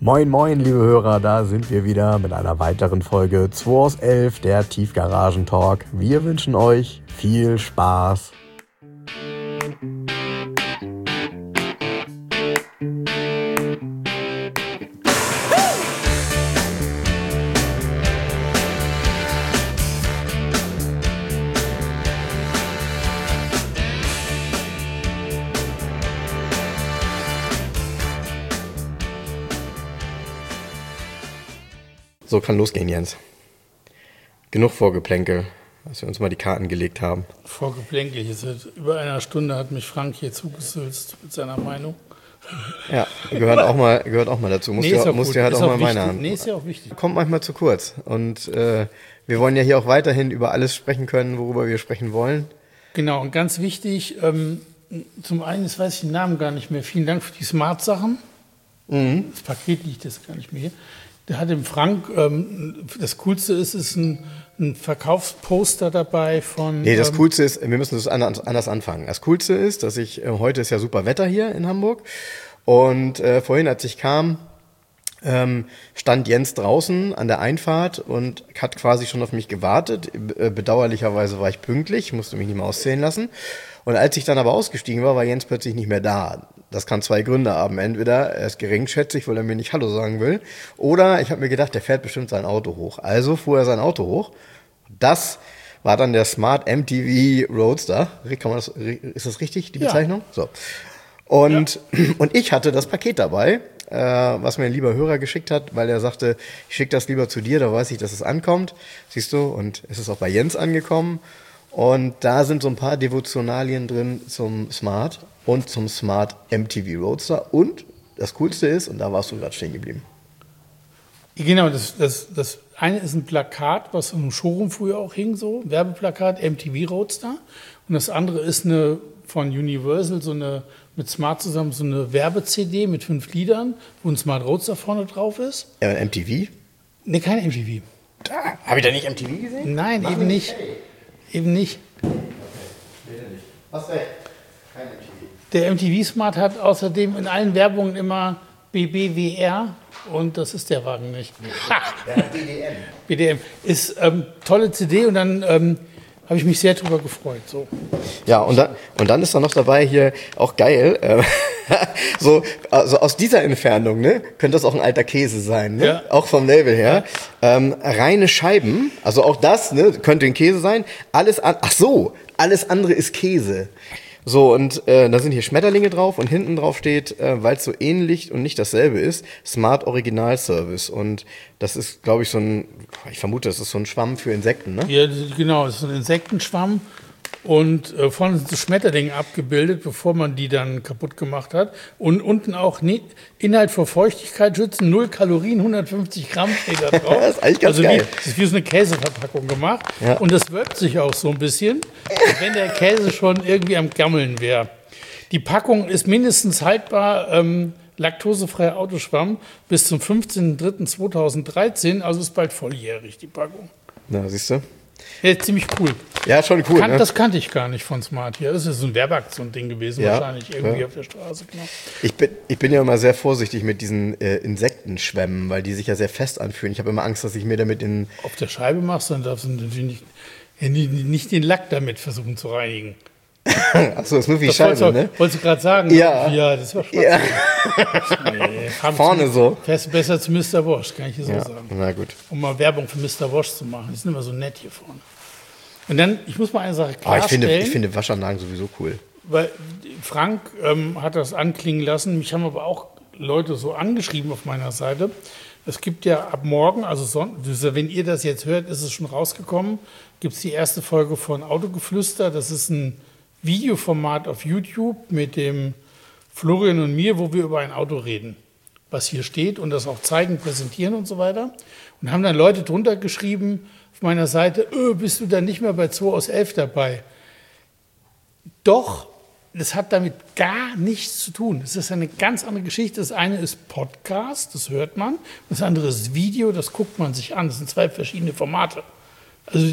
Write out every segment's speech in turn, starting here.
Moin moin liebe Hörer, da sind wir wieder mit einer weiteren Folge 2 aus 11, der Tiefgaragen-Talk. Wir wünschen euch viel Spaß. So, kann losgehen, Jens. Genug Vorgeplänkel, dass wir uns mal die Karten gelegt haben. Vorgeplänkel, seit über einer Stunde hat mich Frank hier zugesülzt mit seiner Meinung. Ja, gehört auch mal dazu. Musst du halt auch mal meine haben. Nee, ist ja auch wichtig. Kommt manchmal zu kurz. Und wir wollen ja hier auch weiterhin über alles sprechen können, worüber wir sprechen wollen. Genau, und ganz wichtig, zum einen, jetzt weiß ich den Namen gar nicht mehr, vielen Dank für die Smart-Sachen. Mhm. Das Paket liegt jetzt gar nicht mehr hier. Da hat dem Frank, das Coolste ist ein Verkaufsposter dabei von... Nee, das Coolste ist, wir müssen das anders anfangen. Das Coolste ist, dass heute ist ja super Wetter hier in Hamburg und vorhin, als ich kam, stand Jens draußen an der Einfahrt und hat quasi schon auf mich gewartet. Bedauerlicherweise war ich pünktlich, musste mich nicht mehr auszählen lassen. Und als ich dann aber ausgestiegen war Jens plötzlich nicht mehr da. Das kann zwei Gründe haben. Entweder er ist geringschätzig, weil er mir nicht Hallo sagen will. Oder ich habe mir gedacht, der fährt bestimmt sein Auto hoch. Also fuhr er sein Auto hoch. Das war dann der Smart MTV Roadster. Ist das richtig, die Bezeichnung? Ja. So. Und ich hatte das Paket dabei, was mir ein lieber Hörer geschickt hat, weil er sagte, ich schicke das lieber zu dir, da weiß ich, dass es ankommt. Siehst du, und es ist auch bei Jens angekommen. Und da sind so ein paar Devotionalien drin zum Smart und zum Smart MTV Roadster. Und das Coolste ist, und da warst du gerade stehen geblieben. Genau, das eine ist ein Plakat, was im Showroom früher auch hing, so Werbeplakat MTV Roadster. Und das andere ist von Universal, mit Smart zusammen so eine Werbe-CD mit 5 Liedern, wo ein Smart Roadster vorne drauf ist. MTV? Nee, kein MTV. Habe ich da nicht MTV gesehen? Nein, eben nicht. Hey. Eben nicht. Okay. Bitte nicht. Hast recht. Kein MTV. Der MTV Smart hat außerdem in allen Werbungen immer BBWR und das ist der Wagen nicht. Der hat BDM. BDM. Ist tolle CD und dann habe ich mich sehr drüber gefreut. So. Ja, und dann ist da noch dabei hier auch geil. Also aus dieser Entfernung, ne, könnte das auch ein alter Käse sein, ne? Ja. Auch vom Label her. Reine Scheiben, also auch das, ne, könnte ein Käse sein. Alles andere ist Käse. So, und da sind hier Schmetterlinge drauf und hinten drauf steht, weil es so ähnlich und nicht dasselbe ist, Smart Original Service. Und das ist, glaube ich, ich vermute, das ist so ein Schwamm für Insekten, ne? Ja, genau, das ist so ein Insektenschwamm. Und vorne sind so Schmetterlinge abgebildet, bevor man die dann kaputt gemacht hat. Und unten auch Inhalt vor Feuchtigkeit schützen, 0 Kalorien, 150 Gramm steht da drauf. Das ist eigentlich ganz geil. Das ist wie so eine Käseverpackung gemacht. Ja. Und das wölbt sich auch so ein bisschen, als wenn der Käse schon irgendwie am Gammeln wäre. Die Packung ist mindestens haltbar, laktosefreier Autoschwamm bis zum 15.03.2013, also ist bald volljährig, die Packung. Na, siehst du? Ja, ziemlich cool. Ja, schon cool. Das kannte ich gar nicht von Smart hier. Das ist so ein Werbeaktion-Ding gewesen, wahrscheinlich irgendwie auf der Straße. Genau. Ich bin ja immer sehr vorsichtig mit diesen Insektenschwämmen, weil die sich ja sehr fest anfühlen. Ich habe immer Angst, dass ich mir damit auf der Scheibe machst, dann darfst du natürlich nicht den Lack damit versuchen zu reinigen. Achso, das ist nur wie Scheibe, ne? Wolltest du gerade sagen? Ja, das war Spaß. Ja. Nee, vorne so. Fährst du besser zu Mr. Wosch, kann ich dir so sagen. Na gut. Um mal Werbung für Mr. Wosch zu machen. Die sind immer so nett hier vorne. Und dann, ich muss mal eine Sache klarstellen. Ich finde Waschanlagen sowieso cool. Weil Frank hat das anklingen lassen. Mich haben aber auch Leute so angeschrieben auf meiner Seite. Es gibt ja ab morgen, also wenn ihr das jetzt hört, ist es schon rausgekommen, gibt es die erste Folge von Autogeflüster. Das ist ein Videoformat auf YouTube mit dem Florian und mir, wo wir über ein Auto reden, was hier steht und das auch zeigen, präsentieren und so weiter. Und haben dann Leute drunter geschrieben auf meiner Seite, bist du dann nicht mehr bei 2 aus 11 dabei? Doch, das hat damit gar nichts zu tun. Das ist eine ganz andere Geschichte. Das eine ist Podcast, das hört man. Das andere ist Video, das guckt man sich an. Das sind 2 verschiedene Formate. Also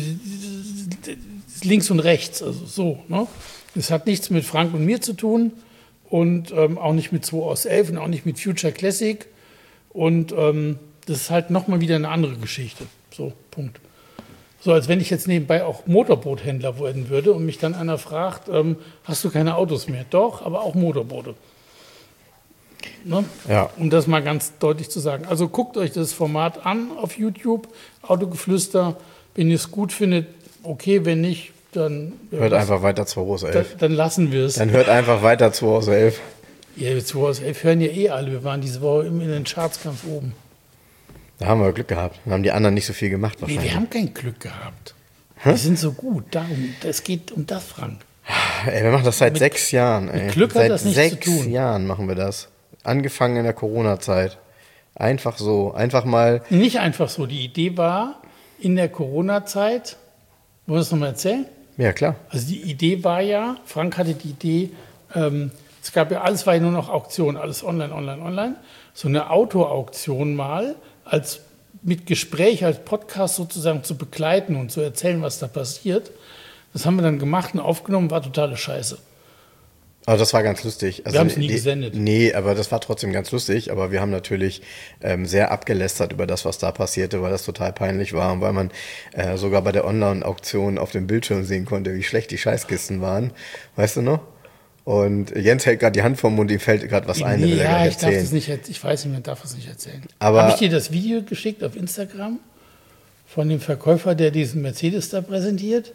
links und rechts, also so, ne? Das hat nichts mit Frank und mir zu tun und auch nicht mit 2 aus 11 und auch nicht mit Future Classic. Und das ist halt nochmal wieder eine andere Geschichte. So, Punkt. So, als wenn ich jetzt nebenbei auch Motorboothändler werden würde und mich dann einer fragt, hast du keine Autos mehr? Doch, aber auch Motorboote. Ne? Ja. Um das mal ganz deutlich zu sagen. Also guckt euch das Format an auf YouTube, Autogeflüster. Wenn ihr es gut findet, okay, wenn nicht, dann... Hört einfach weiter 2 aus 11. Dann lassen wir es. Dann hört einfach weiter 2 aus 11. Ja, 2 aus 11 hören ja eh alle. Wir waren diese Woche immer in den Charts ganz oben. Da haben wir Glück gehabt. Dann haben die anderen nicht so viel gemacht Nee, wahrscheinlich. wir haben kein Glück gehabt. Wir sind so gut. Es geht um das, Frank. Ey, wir machen das seit 6 Jahren. Ey. mit Glück hat seit das nichts zu tun. 6 Jahren machen wir das. Angefangen in der Corona-Zeit. Einfach so. Einfach mal. Nicht einfach so. Die Idee war in der Corona-Zeit, wollen wir das nochmal erzählen? Ja, klar. Also die Idee war ja, Frank hatte die Idee, es gab ja alles, war ja nur noch Auktion, alles online. So eine Autoauktion mal mit Gespräch als Podcast sozusagen zu begleiten und zu erzählen, was da passiert. Das haben wir dann gemacht und aufgenommen, war totale Scheiße. Aber das war ganz lustig. Also Wir haben es nie gesendet. Nee, aber das war trotzdem ganz lustig. Aber wir haben natürlich sehr abgelästert über das, was da passierte, weil das total peinlich war und weil man sogar bei der Online-Auktion auf dem Bildschirm sehen konnte, wie schlecht die Scheißkisten waren. Weißt du noch? Und Jens hält gerade die Hand vom Mund, ihm fällt gerade was ein, will er Ja, gleich ich darf erzählen. das nicht, ich weiß nicht, man darf es nicht erzählen. Aber- Habe ich dir das Video geschickt auf Instagram von dem Verkäufer, der diesen Mercedes da präsentiert?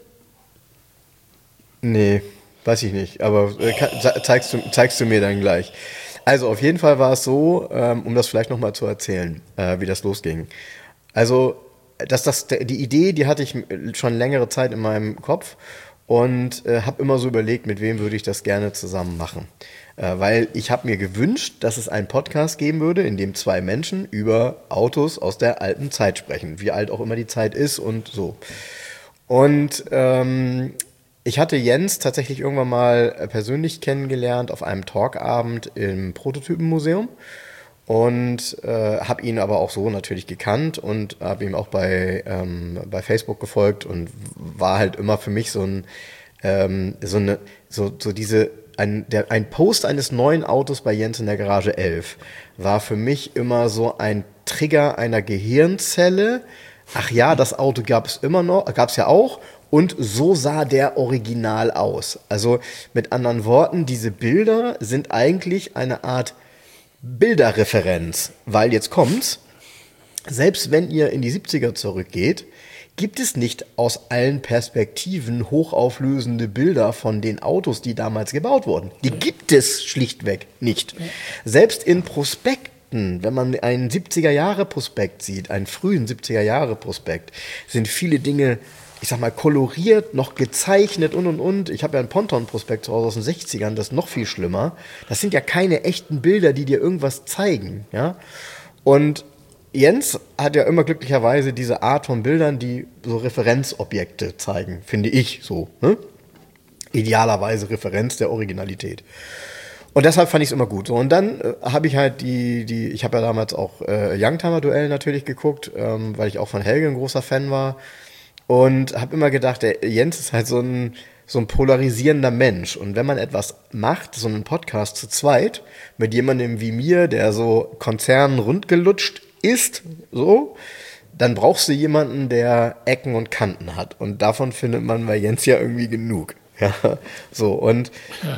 Nee, weiß ich nicht, aber zeigst du mir dann gleich. Also auf jeden Fall war es so, um das vielleicht nochmal zu erzählen, wie das losging. Also die Idee, die hatte ich schon längere Zeit in meinem Kopf und habe immer so überlegt, mit wem würde ich das gerne zusammen machen. Weil ich habe mir gewünscht, dass es einen Podcast geben würde, in dem 2 Menschen über Autos aus der alten Zeit sprechen, wie alt auch immer die Zeit ist und so. Und ich hatte Jens tatsächlich irgendwann mal persönlich kennengelernt auf einem Talkabend im Prototypenmuseum und habe ihn aber auch so natürlich gekannt und habe ihm auch bei Facebook gefolgt und war halt immer für mich ein Post eines neuen Autos bei Jens in der Garage 11 war für mich immer so ein Trigger einer Gehirnzelle. Ach ja, das Auto gab es ja auch. Und so sah der Original aus. Also mit anderen Worten, diese Bilder sind eigentlich eine Art Bilderreferenz. Weil jetzt kommt's, selbst wenn ihr in die 70er zurückgeht, gibt es nicht aus allen Perspektiven hochauflösende Bilder von den Autos, die damals gebaut wurden. Die gibt es schlichtweg nicht. Selbst in Prospekten, wenn man einen 70er-Jahre-Prospekt sieht, einen frühen 70er-Jahre-Prospekt, sind viele Dinge, ich sag mal, koloriert, noch gezeichnet und. Ich habe ja einen Ponton-Prospekt zu Hause aus den 60ern, das ist noch viel schlimmer. Das sind ja keine echten Bilder, die dir irgendwas zeigen, ja. Und Jens hat ja immer glücklicherweise diese Art von Bildern, die so Referenzobjekte zeigen, finde ich so, ne? Idealerweise Referenz der Originalität. Und deshalb fand ich es immer gut. So, und dann habe ich halt ich habe ja damals auch Youngtimer-Duell natürlich geguckt, weil ich auch von Helge ein großer Fan war. Und habe immer gedacht, der Jens ist halt so ein polarisierender Mensch. Und wenn man etwas macht, so einen Podcast zu zweit, mit jemandem wie mir, der so Konzernen rundgelutscht ist, so, dann brauchst du jemanden, der Ecken und Kanten hat. Und davon findet man bei Jens ja irgendwie genug. Ja, so, und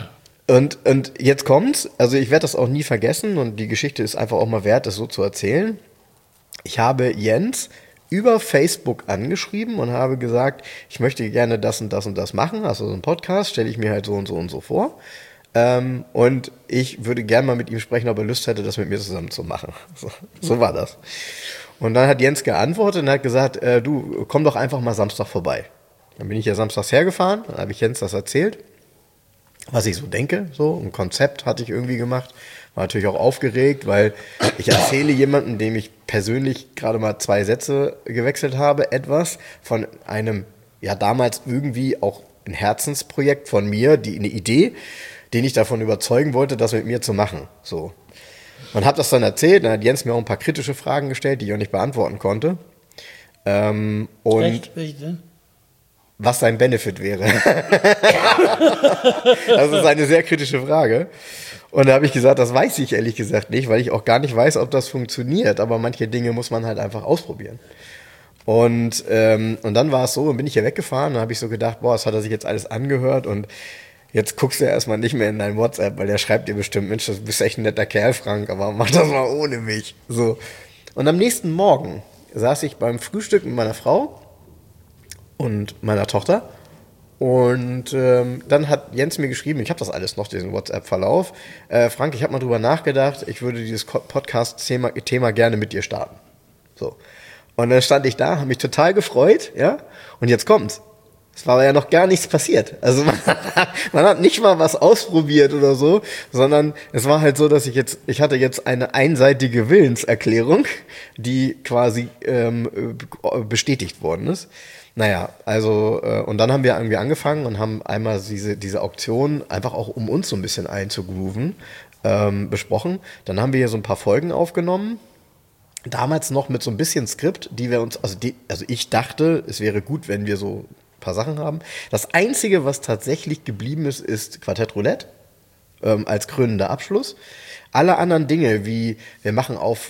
jetzt kommt's, also ich werde das auch nie vergessen und die Geschichte ist einfach auch mal wert, das so zu erzählen. Ich habe Jens über Facebook angeschrieben und habe gesagt, ich möchte gerne das und das und das machen, also so einen Podcast, stelle ich mir halt so und so und so vor. Und ich würde gerne mal mit ihm sprechen, ob er Lust hätte, das mit mir zusammen zu machen. So war das. Und dann hat Jens geantwortet und hat gesagt, du, komm doch einfach mal Samstag vorbei. Dann bin ich ja samstags hergefahren, dann habe ich Jens das erzählt, was ich so denke, so ein Konzept hatte ich irgendwie gemacht. War natürlich auch aufgeregt, weil ich erzähle jemandem, dem ich persönlich gerade mal 2 Sätze gewechselt habe, etwas von einem, ja damals irgendwie auch ein Herzensprojekt von mir, eine Idee, den ich davon überzeugen wollte, das mit mir zu machen. So. Und habe das dann erzählt, dann hat Jens mir auch ein paar kritische Fragen gestellt, die ich auch nicht beantworten konnte. Echt? Welche denn? was sein Benefit wäre. Das ist eine sehr kritische Frage. Und da habe ich gesagt, das weiß ich ehrlich gesagt nicht, weil ich auch gar nicht weiß, ob das funktioniert. Aber manche Dinge muss man halt einfach ausprobieren. Und dann war es so, und bin ich hier weggefahren, und habe ich so gedacht, boah, das hat er sich jetzt alles angehört und jetzt guckst du ja erstmal nicht mehr in dein WhatsApp, weil der schreibt dir bestimmt, Mensch, du bist echt ein netter Kerl, Frank, aber mach das mal ohne mich. So. Und am nächsten Morgen saß ich beim Frühstück mit meiner Frau und meiner Tochter. Und dann hat Jens mir geschrieben, ich habe das alles noch, diesen WhatsApp-Verlauf. Frank, ich habe mal drüber nachgedacht, ich würde dieses Podcast-Thema gerne mit dir starten. So. Und dann stand ich da, habe mich total gefreut, ja. Und jetzt kommt's. Es war aber ja noch gar nichts passiert. Also man hat nicht mal was ausprobiert oder so, sondern es war halt so, dass ich hatte jetzt eine einseitige Willenserklärung, die quasi bestätigt worden ist. Naja, also, und dann haben wir irgendwie angefangen und haben einmal diese Auktion, einfach auch um uns so ein bisschen einzugrooven, besprochen. Dann haben wir hier so ein paar Folgen aufgenommen. Damals noch mit so ein bisschen Skript, die wir uns, also ich dachte, es wäre gut, wenn wir so ein paar Sachen haben. Das Einzige, was tatsächlich geblieben ist, ist Quartett Roulette als krönender Abschluss. Alle anderen Dinge, wie wir machen auf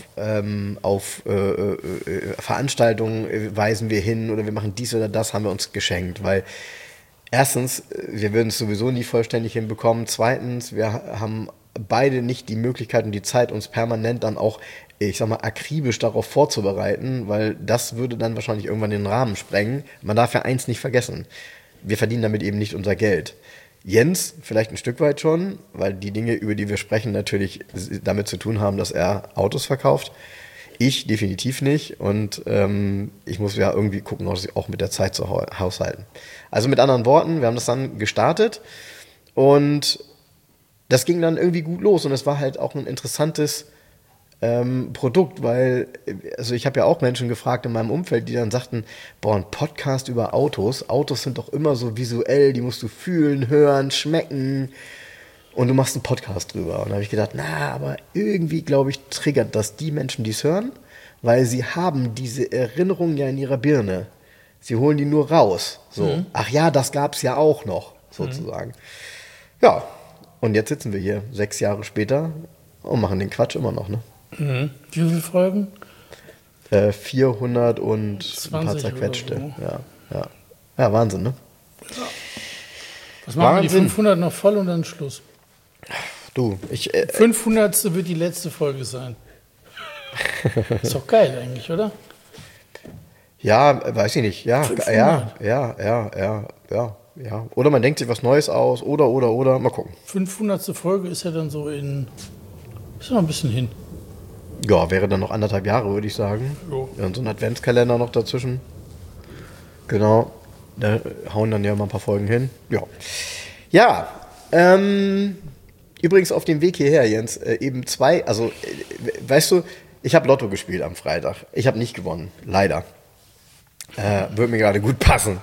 Veranstaltungen weisen wir hin oder wir machen dies oder das, haben wir uns geschenkt, weil erstens, wir würden es sowieso nie vollständig hinbekommen. Zweitens, wir haben beide nicht die Möglichkeit und die Zeit, uns permanent dann auch, ich sag mal, akribisch darauf vorzubereiten, weil das würde dann wahrscheinlich irgendwann den Rahmen sprengen. Man darf ja eins nicht vergessen. Wir verdienen damit eben nicht unser Geld. Jens vielleicht ein Stück weit schon, weil die Dinge, über die wir sprechen, natürlich damit zu tun haben, dass er Autos verkauft. Ich definitiv nicht und ich muss ja irgendwie gucken, auch mit der Zeit zu haushalten. Also mit anderen Worten, wir haben das dann gestartet und das ging dann irgendwie gut los und es war halt auch ein interessantes Produkt, weil, also ich habe ja auch Menschen gefragt in meinem Umfeld, die dann sagten, boah, ein Podcast über Autos sind doch immer so visuell, die musst du fühlen, hören, schmecken und du machst einen Podcast drüber. Und da habe ich gedacht, aber irgendwie, glaube ich, triggert das die Menschen, die es hören, weil sie haben diese Erinnerungen ja in ihrer Birne. Sie holen die nur raus. So, ach ja, das gab es ja auch noch, sozusagen. Ja, und jetzt sitzen wir hier 6 Jahre später und machen den Quatsch immer noch, ne? Mhm. Wie viele Folgen? 400 und ein paar zerquetschte. So. Ja, Wahnsinn, ne? Ja. Was machen wir die 500 noch voll und dann Schluss? Du, 500. wird die letzte Folge sein. Ist doch geil eigentlich, oder? Ja, weiß ich nicht. Ja, 500. Ja. Oder man denkt sich was Neues aus, oder. Mal gucken. 500. Folge ist ja dann so ist ja noch ein bisschen hin. Ja, wäre dann noch 1,5 Jahre, würde ich sagen. Jo. Ja, und so ein Adventskalender noch dazwischen. Genau. Da hauen dann ja mal ein paar Folgen hin. Ja, übrigens auf dem Weg hierher, Jens, eben 2, also, weißt du, ich habe Lotto gespielt am Freitag. Ich habe nicht gewonnen, leider. Würde mir gerade gut passen.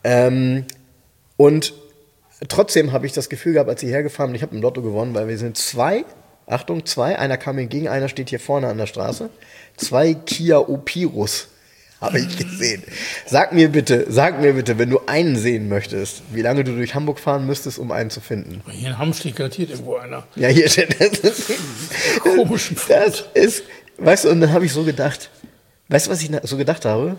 Und trotzdem habe ich das Gefühl gehabt, als ich hergefahren bin, ich habe im Lotto gewonnen, weil wir sind 2, einer kam mir entgegen, einer steht hier vorne an der Straße. 2 Kia Opirus habe ich gesehen. Sag mir bitte, wenn du einen sehen möchtest, wie lange du durch Hamburg fahren müsstest, um einen zu finden. Hier in Hamm steht garantiert irgendwo einer. Ja, hier steht das. Komischen Fund. Das ist, weißt du, und dann habe ich so gedacht, weißt du, was ich so gedacht habe?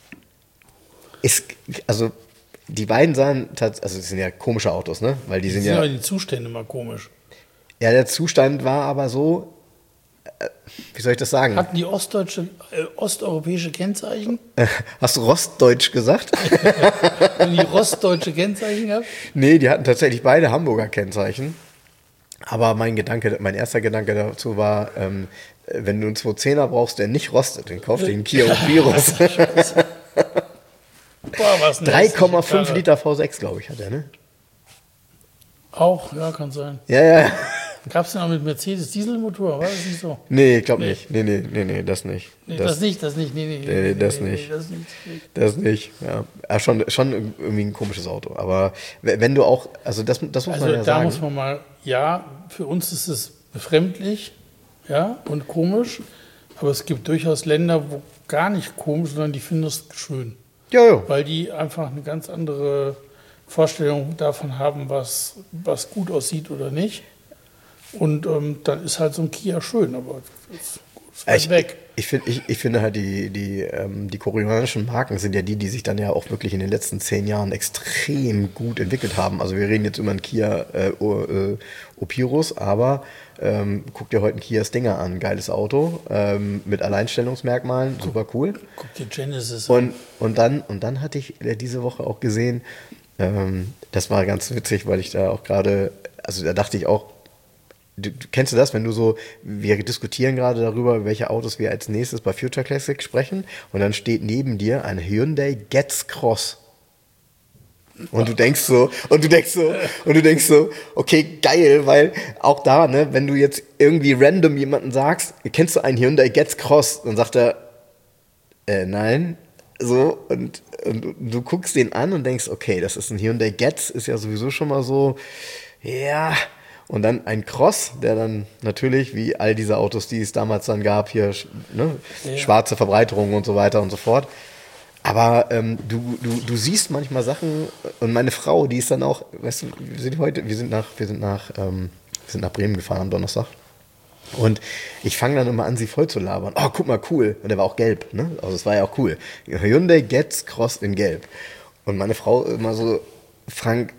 Also, die beiden sahen tatsächlich, also das sind ja komische Autos, ne? Weil die sind ja aber die Zustände immer komisch. Ja, der Zustand war aber so, wie soll ich das sagen? Hatten die osteuropäische Kennzeichen? Hast du Rostdeutsch gesagt? Haben die rostdeutsche Kennzeichen gehabt? Nee, die hatten tatsächlich beide Hamburger Kennzeichen. Aber mein erster Gedanke dazu war, wenn du einen 210er brauchst, der nicht rostet, dann kauf dir einen Kia Opirus. 3,5 Liter V6, glaube ich, hat er, ne? Auch, ja, kann sein. Ja. Gab es denn auch mit Mercedes Dieselmotor? War das nicht so? Nee, ich glaube nicht. Nee, das nicht. Das nicht. Nee, das nicht. Das nicht, ja. Schon irgendwie ein komisches Auto. Aber wenn du auch, also das muss man ja sagen. Da muss man mal, für uns ist es befremdlich, und komisch. Aber es gibt durchaus Länder, wo gar nicht komisch, sondern die finden es schön. Ja, ja. Weil die einfach eine ganz andere Vorstellung davon haben, was gut aussieht oder nicht. Und dann ist halt so ein Kia schön, aber das ist weit weg. Ich finde halt, die koreanischen Marken sind ja die sich dann ja auch wirklich in den letzten 10 Jahren extrem gut entwickelt haben. Also wir reden jetzt über einen Kia Opirus, aber guck dir heute einen Kia Stinger an. Geiles Auto, mit Alleinstellungsmerkmalen, super cool. Guck dir Genesis an. Und dann hatte ich diese Woche auch gesehen, das war ganz witzig, weil ich da auch gerade, also da dachte ich auch, kennst du das, wenn du so, wir diskutieren gerade darüber, welche Autos wir als nächstes bei Future Classic sprechen und dann steht neben dir ein Hyundai Getz Cross. Und du denkst so, okay, geil, weil auch da, ne, wenn du jetzt irgendwie random jemanden sagst, kennst du einen Hyundai Getz Cross? Dann sagt er, nein. So, und du guckst den an und denkst, okay, das ist ein Hyundai Getz, ist ja sowieso schon mal so, ja. Und dann ein Cross, der dann natürlich, wie all diese Autos, die es damals dann gab, hier, ne, schwarze Verbreiterungen und so weiter und so fort. Aber du siehst manchmal Sachen, und meine Frau, die ist dann auch, weißt du, wir sind nach Bremen gefahren am Donnerstag. Und ich fange dann immer an, sie voll zu labern. Oh, guck mal, cool. Und der war auch gelb, ne? Also es war ja auch cool. Hyundai Getz Cross in gelb. Und meine Frau immer so, Frank,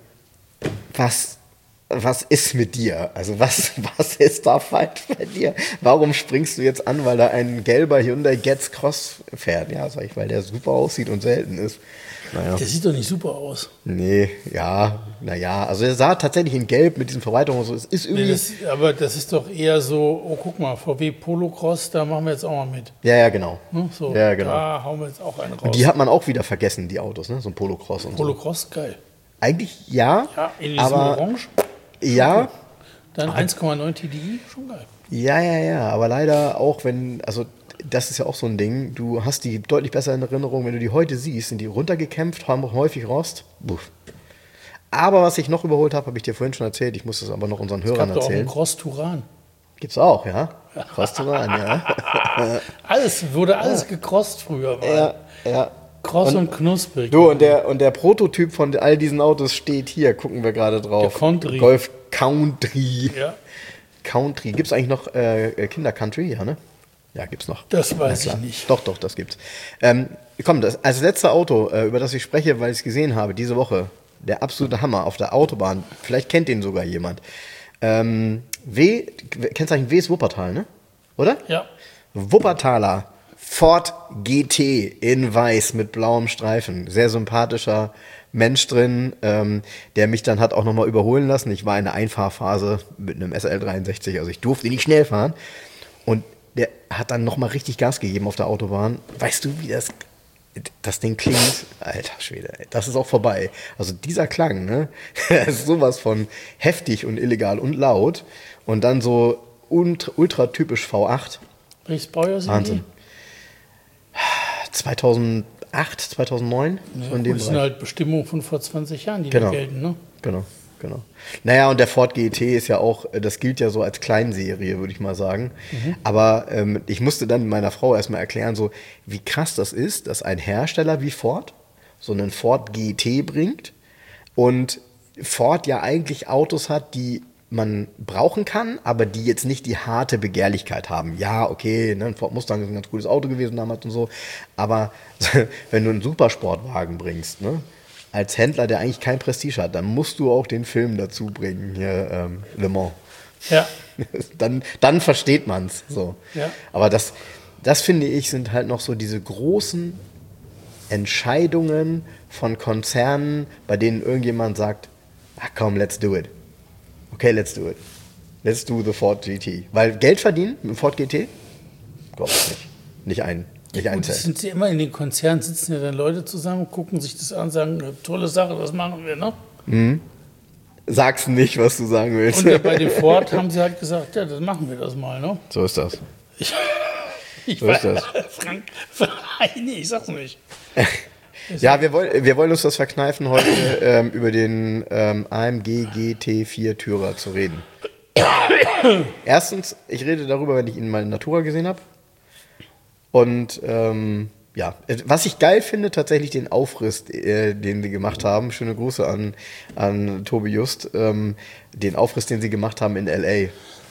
was ist mit dir? Also was ist da falsch bei dir? Warum springst du jetzt an, weil da ein gelber Hyundai Getz Cross fährt? Ja, sag ich, weil der super aussieht und selten ist. Naja. Der sieht doch nicht super aus. Nee, naja, also er sah tatsächlich in gelb mit diesen Verbreiterungen und so. Es ist irgendwie... Nee, aber das ist doch eher so, oh guck mal, VW Polo Cross, da machen wir jetzt auch mal mit. Ja, genau. Ne? So, ja, genau. Da hauen wir jetzt auch einen raus. Und die hat man auch wieder vergessen, die Autos, ne? So ein Polo Cross und Polo so. Cross, geil. Eigentlich ja, Ja, in diesem aber Orange. ja. Dann 1,9 TDI, schon geil. Ja, aber leider auch, also das ist ja auch so ein Ding, du hast die deutlich besser in Erinnerung, wenn du die heute siehst, sind die runtergekämpft, haben häufig Rost. Buff. Aber was ich noch überholt habe ich dir vorhin schon erzählt, ich muss das aber noch unseren Hörern Es gab doch auch einen erzählen. Cross Turan. Gibt's auch, ja? Cross Turan, ja. Wurde alles gecrossed früher. Ja. Kross und knusprig. Du, und der Prototyp von all diesen Autos steht hier, gucken wir gerade drauf. Der Country. Golf Country. Ja. Country. Gibt's eigentlich noch Kinder Country? Ja, ne? Ja, gibt's noch. Das weiß ich nicht. Doch, das gibt's. Komm, das als letzte Auto, über das ich spreche, weil ich es gesehen habe, diese Woche, der absolute Hammer auf der Autobahn, vielleicht kennt den sogar jemand. Kennst du eigentlich Ws Wuppertal, ne? Oder? Ja. Wuppertaler Ford GT in weiß mit blauem Streifen. Sehr sympathischer Mensch drin, der mich dann hat auch nochmal überholen lassen. Ich war in der Einfahrphase mit einem SL63, also ich durfte nicht schnell fahren. Und der hat dann nochmal richtig Gas gegeben auf der Autobahn. Weißt du, wie das Ding klingt? Alter Schwede, ey, das ist auch vorbei. Also dieser Klang, ne? ist sowas von heftig und illegal und laut. Und dann so ultra typisch V8. Welches Baujahr sind Wahnsinn. die? 2008, 2009. Ja, so in dem das sind Bereich. halt Bestimmungen von vor 20 Jahren, die Genau. da gelten, ne? Genau. Naja, und der Ford GT ist ja auch, das gilt ja so als Kleinserie, würde ich mal sagen. Aber ich musste dann meiner Frau erstmal erklären, so wie krass das ist, dass ein Hersteller wie Ford so einen Ford GT bringt und Ford ja eigentlich Autos hat, die man brauchen kann, aber die jetzt nicht die harte Begehrlichkeit haben. Ja, okay, ne, ein Ford Mustang ist ein ganz cooles Auto gewesen damals und so, aber wenn du einen Supersportwagen bringst, ne, als Händler, der eigentlich kein Prestige hat, dann musst du auch den Film dazu bringen, hier Le Mans. Ja. Dann versteht man's so. Ja. Aber das finde ich, sind halt noch so diese großen Entscheidungen von Konzernen, bei denen irgendjemand sagt, ach komm, let's do it. Okay, let's do it. Let's do the Ford GT. Weil Geld verdienen mit dem Ford GT? Glaube ich nicht. Nicht ein Und das sind sie immer in den Konzernen, sitzen ja dann Leute zusammen, gucken sich das an, sagen, tolle Sache, das machen wir, ne? Sag's nicht, was du sagen willst. Und bei dem Ford haben sie halt gesagt, ja, das machen wir das mal, ne? So ist das. Ich So ist das. Frank, nee, ich sag's nicht. Ja, wir wollen uns das verkneifen, heute über den AMG GT4 Tourer zu reden. Erstens, ich rede darüber, wenn ich ihn mal in Natura gesehen habe. Und ja, was ich geil finde, tatsächlich den Aufriss, den sie gemacht haben. Schöne Grüße an Tobi Just. Den Aufriss, den sie gemacht haben in L.A.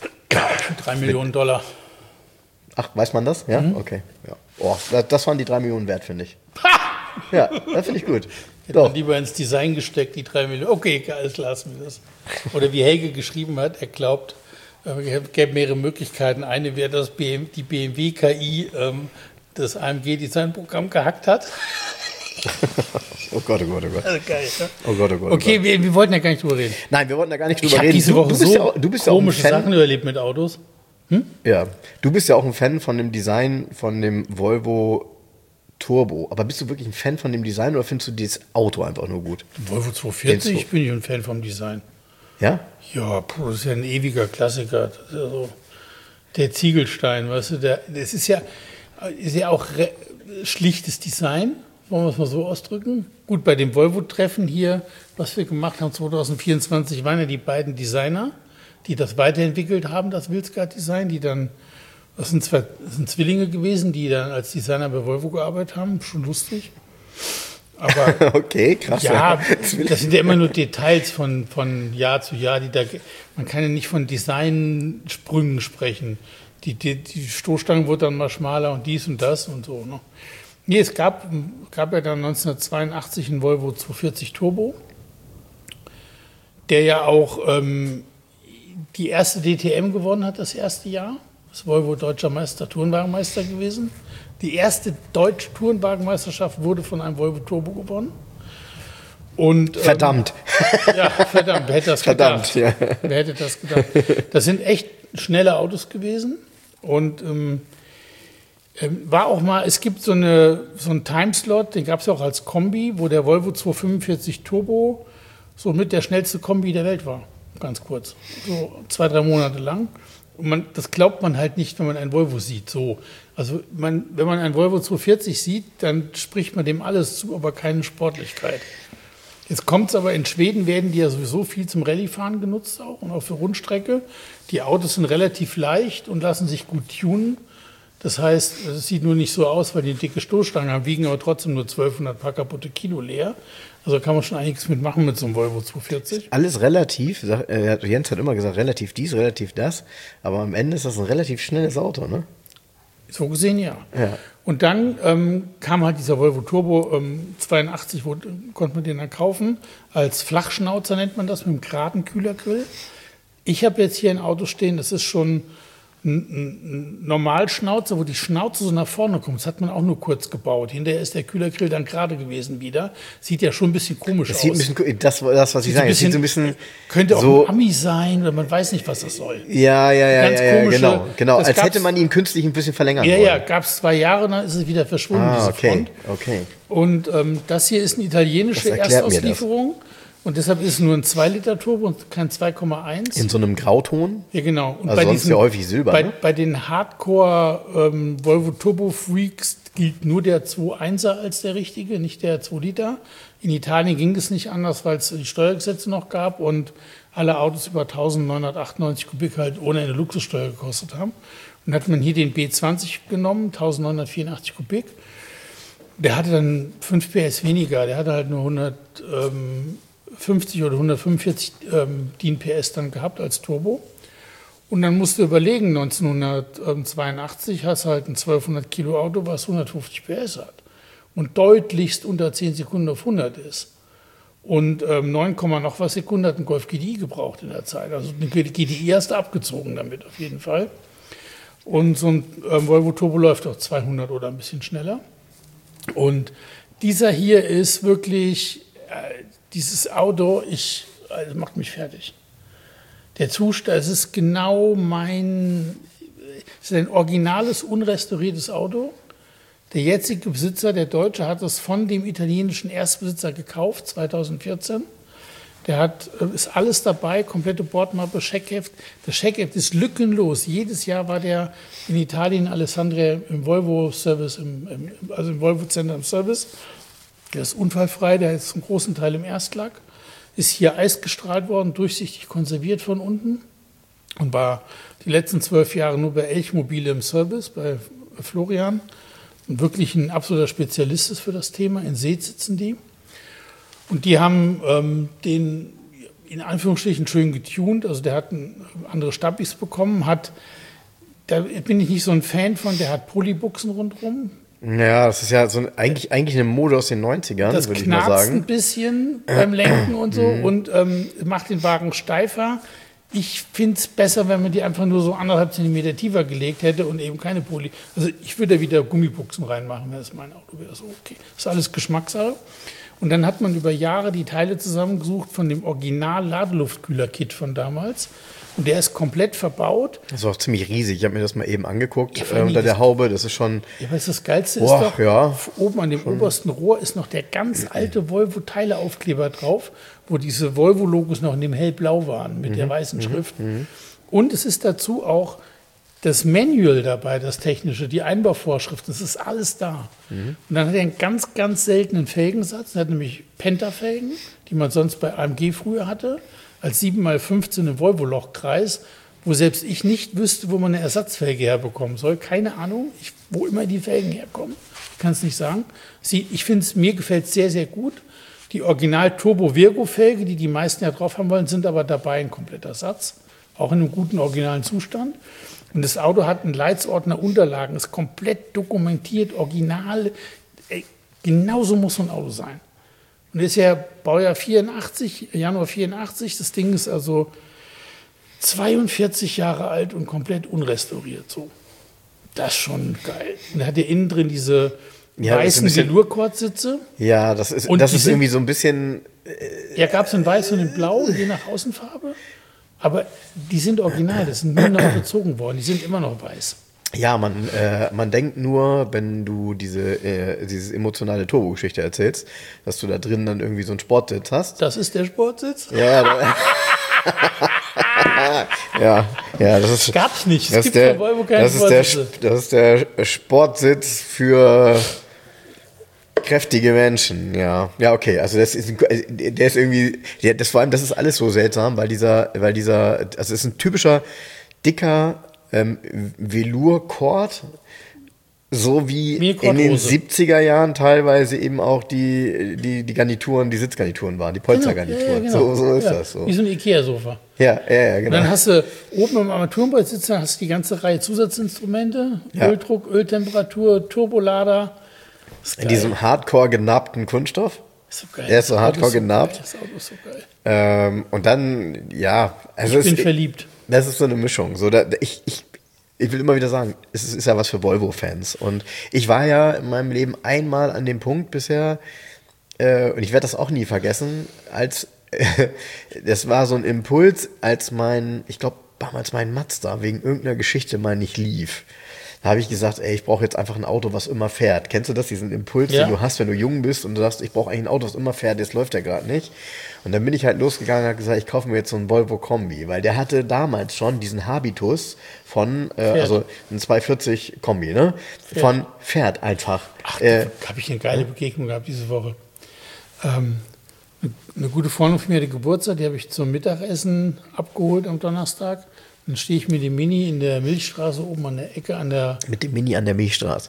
3 Millionen $. Ach, weiß man das? Ja, okay. Ja. Oh, das waren die 3 Millionen wert, finde ich. Ja, das finde ich gut. Hätte man lieber ins Design gesteckt, die 3 Millionen. Okay, alles lassen wir das. Oder wie Helge geschrieben hat, er glaubt, es gäbe mehrere Möglichkeiten. Eine wäre, dass die BMW KI das AMG-Designprogramm gehackt hat. Oh Gott, oh Gott, oh Gott. Also geil, ne? Oh Gott, oh Gott. Okay, wir wollten ja gar nicht drüber reden. Nein, wir wollten ja gar nicht drüber Ich habe reden. diese Woche Du bist ja auch ein komische Fan. Sachen überlebt mit Autos. Ja, du bist ja auch ein Fan von dem Design von dem Volvo Turbo. Aber bist du wirklich ein Fan von dem Design oder findest du dieses Auto einfach nur gut? Volvo 240 bin ich ein Fan vom Design. Ja? Ja, das ist ja ein ewiger Klassiker. Das ist ja so der Ziegelstein, weißt du, das ist ja auch schlichtes Design, wollen wir es mal so ausdrücken. Gut, bei dem Volvo-Treffen hier, was wir gemacht haben 2024, waren ja die beiden Designer, die das weiterentwickelt haben, das Wheelsguard-Design, das sind Zwillinge gewesen, die dann als Designer bei Volvo gearbeitet haben, schon lustig. Aber okay, krass. Ja, das sind ja immer nur Details von Jahr zu Jahr, man kann ja nicht von Designsprüngen sprechen. Die Stoßstange wurde dann mal schmaler und dies und das und so. Ne? Nee, es gab ja dann 1982 einen Volvo 240 Turbo, der ja auch die erste DTM gewonnen hat, das erste Jahr. Das Volvo deutscher Tourenwagenmeister gewesen. Die erste deutsche Tourenwagenmeisterschaft wurde von einem Volvo Turbo gewonnen. Und, verdammt. Ja, verdammt. Wer hätte das gedacht? Ja. Wer hätte das gedacht? Das sind echt schnelle Autos gewesen. Und war auch mal, es gibt so einen Timeslot, den gab es ja auch als Kombi, wo der Volvo 245 Turbo so mit der schnellste Kombi der Welt war. Ganz kurz. So 2-3 Monate lang. Und das glaubt man halt nicht, wenn man einen Volvo sieht. So. Also wenn man einen Volvo 240 sieht, dann spricht man dem alles zu, aber keine Sportlichkeit. Jetzt kommt es aber, in Schweden werden die ja sowieso viel zum Rallyefahren genutzt auch und auch für Rundstrecke. Die Autos sind relativ leicht und lassen sich gut tunen. Das heißt, es sieht nur nicht so aus, weil die eine dicke Stoßstange haben, wiegen aber trotzdem nur 1200 paar kaputte Kilo leer. Also kann man schon einiges mitmachen mit so einem Volvo 240. Alles relativ. Jens hat immer gesagt, relativ dies, relativ das. Aber am Ende ist das ein relativ schnelles Auto, ne? So gesehen, ja. Und dann kam halt dieser Volvo Turbo 82, konnte man den dann kaufen. Als Flachschnauzer nennt man das, mit einem geraden Kühlergrill. Ich habe jetzt hier ein Auto stehen, das ist schon ein Normalschnauzer, wo die Schnauze so nach vorne kommt. Das hat man auch nur kurz gebaut. Hinterher ist der Kühlergrill dann gerade gewesen wieder. Sieht ja schon ein bisschen komisch aus. Sieht ein bisschen, das was ich sage. Sieht so ein bisschen, könnte auch ein Ami sein oder man weiß nicht, was das soll. Ja, Ganz komische, genau. Als hätte man ihn künstlich ein bisschen verlängern wollen. Ja, gab es 2 Jahre, dann ist es wieder verschwunden, diese Front. Okay. Und das hier ist eine italienische Erstauslieferung. Und deshalb ist es nur ein 2-Liter-Turbo und kein 2,1. In so einem Grauton? Ja, genau. Und also sonst ja häufig Silber, ne? Bei den Hardcore Volvo Turbo-Freaks gilt nur der 2,1er als der richtige, nicht der 2 Liter. In Italien ging es nicht anders, weil es die Steuergesetze noch gab und alle Autos über 1998 Kubik halt ohne eine Luxussteuer gekostet haben. Und dann hat man hier den B20 genommen, 1984 Kubik. Der hatte dann 5 PS weniger, der hatte halt nur 150 oder 145 DIN PS dann gehabt als Turbo. Und dann musst du überlegen, 1982 hast du halt ein 1200 Kilo Auto, was 150 PS hat und deutlichst unter 10 Sekunden auf 100 ist. Und 9, noch was Sekunden hat ein Golf GTI gebraucht in der Zeit. Also eine GTI hast du abgezogen damit auf jeden Fall. Und so ein Volvo Turbo läuft auch 200 oder ein bisschen schneller. Und dieser hier ist wirklich... Dieses Auto, also macht mich fertig. Der Zustand, es ist genau es ist ein originales, unrestauriertes Auto. Der jetzige Besitzer, der Deutsche, hat es von dem italienischen Erstbesitzer gekauft, 2014. Ist alles dabei, komplette Bordmappe, Scheckheft. Das Scheckheft ist lückenlos. Jedes Jahr war der in Italien, Alessandria, im Volvo-Service, also im Volvo-Center im Service. Der ist unfallfrei, der ist zum großen Teil im Erstlack, ist hier eisgestrahlt worden, durchsichtig konserviert von unten und war die letzten 12 Jahre nur bei Elchmobile im Service, bei Florian. wirklich ein absoluter Spezialist ist für das Thema. In Seetz sitzen die. Und die haben den in Anführungsstrichen schön getuned. Also der hat andere Stabis bekommen, da bin ich nicht so ein Fan von, der hat Polybuchsen rundherum. Ja, das ist ja so eigentlich eine Mode aus den 90ern, Das würde ich mal knarzt sagen. ein bisschen beim Lenken und so und macht den Wagen steifer. Ich finde es besser, wenn man die einfach nur so 1,5 Zentimeter tiefer gelegt hätte und eben keine Poly. Also ich würde da wieder Gummibuchsen reinmachen, wenn das mein Auto wäre. So, okay. Das ist alles Geschmackssache. Und dann hat man über Jahre die Teile zusammengesucht von dem Original-Ladeluftkühler-Kit von damals. Und der ist komplett verbaut. Das ist auch ziemlich riesig. Ich habe mir das mal eben angeguckt Ja, unter der Haube. Das ist schon... Ja, aber das Geilste Boah, ist doch, ja, oben an dem obersten Rohr ist noch der ganz alte Volvo-Teileaufkleber drauf, wo diese Volvo-Logos noch in dem hellblau waren mit der weißen Schrift. Und es ist dazu auch das Manual dabei, das technische, die Einbauvorschrift, das ist alles da. Und dann hat er einen ganz, ganz seltenen Felgensatz. Er hat nämlich Pentafelgen, die man sonst bei AMG früher hatte, als 7x15 im Volvo-Lochkreis, wo selbst ich nicht wüsste, wo man eine Ersatzfelge herbekommen soll. Keine Ahnung, wo immer die Felgen herkommen. Ich kann es nicht sagen. Ich finde es, mir gefällt es sehr, sehr gut. Die Original-Turbo-Virgo-Felge, die die meisten ja drauf haben wollen, sind aber dabei ein kompletter Satz. Auch in einem guten originalen Zustand. Und das Auto hat einen Leitsordner Unterlagen, ist komplett dokumentiert, original. Genauso muss so ein Auto sein. Und das ist ja Baujahr 84, Januar 84. Das Ding ist also 42 Jahre alt und komplett unrestauriert. So. Das ist schon geil. Und da hat er innen drin diese weißen Velour-Kordsitze. Ja, das ist irgendwie so ein bisschen... Ja, gab es in weiß und in blau, je nach Außenfarbe. Aber die sind original, das sind nur noch bezogen worden, die sind immer noch weiß. Ja, man denkt nur, wenn du dieses emotionale Turbo-Geschichte erzählst, dass du da drin dann irgendwie so einen Sportsitz hast. Das ist der Sportsitz? Ja, ja, das ist... Gab's nicht, es gibt von Volvo keine Sportsitze. Das ist der Sportsitz für kräftige Menschen, ja. Ja, okay, also der ist irgendwie, vor allem, das ist alles so seltsam, weil dieser, also es ist ein typischer dicker Velour-Kord, so wie in den 70er Jahren teilweise eben auch die Garnituren, die Sitzgarnituren waren, die Polstergarnituren. Genau. So ist das so. Wie so ein Ikea-Sofa. Ja, genau. Und dann hast du oben im Armaturenbrett hast du die ganze Reihe Zusatzinstrumente, Ja. Öldruck, Öltemperatur, Turbolader. In diesem hardcore genappten Kunststoff. Ist so geil. Der ist so hardcore genappt. Das Auto ist so geil. Und dann, ja. Also Ich bin verliebt. Das ist so eine Mischung. So, ich will immer wieder sagen, es ist ja was für Volvo-Fans. Und ich war ja in meinem Leben einmal an dem Punkt bisher, und ich werde das auch nie vergessen, als das war so ein Impuls, als ich glaube, damals mein Mazda wegen irgendeiner Geschichte mal nicht lief. Da habe ich gesagt, ich brauche jetzt einfach ein Auto, was immer fährt. Kennst du das, diesen Impuls, den du hast, wenn du jung bist und du sagst, ich brauche eigentlich ein Auto, was immer fährt, jetzt läuft der gerade nicht. Und dann bin ich halt losgegangen und habe gesagt, ich kaufe mir jetzt so einen Volvo Kombi, weil der hatte damals schon diesen Habitus von, also ein 240 Kombi, ne? Von Pferd einfach. Ach, habe ich eine geile Begegnung gehabt diese Woche. Eine gute Freundin von mir hatte Geburtstag, die habe ich zum Mittagessen abgeholt am Donnerstag. Dann stehe ich mit dem Mini in der Milchstraße oben an der Ecke Mit dem Mini an der Milchstraße.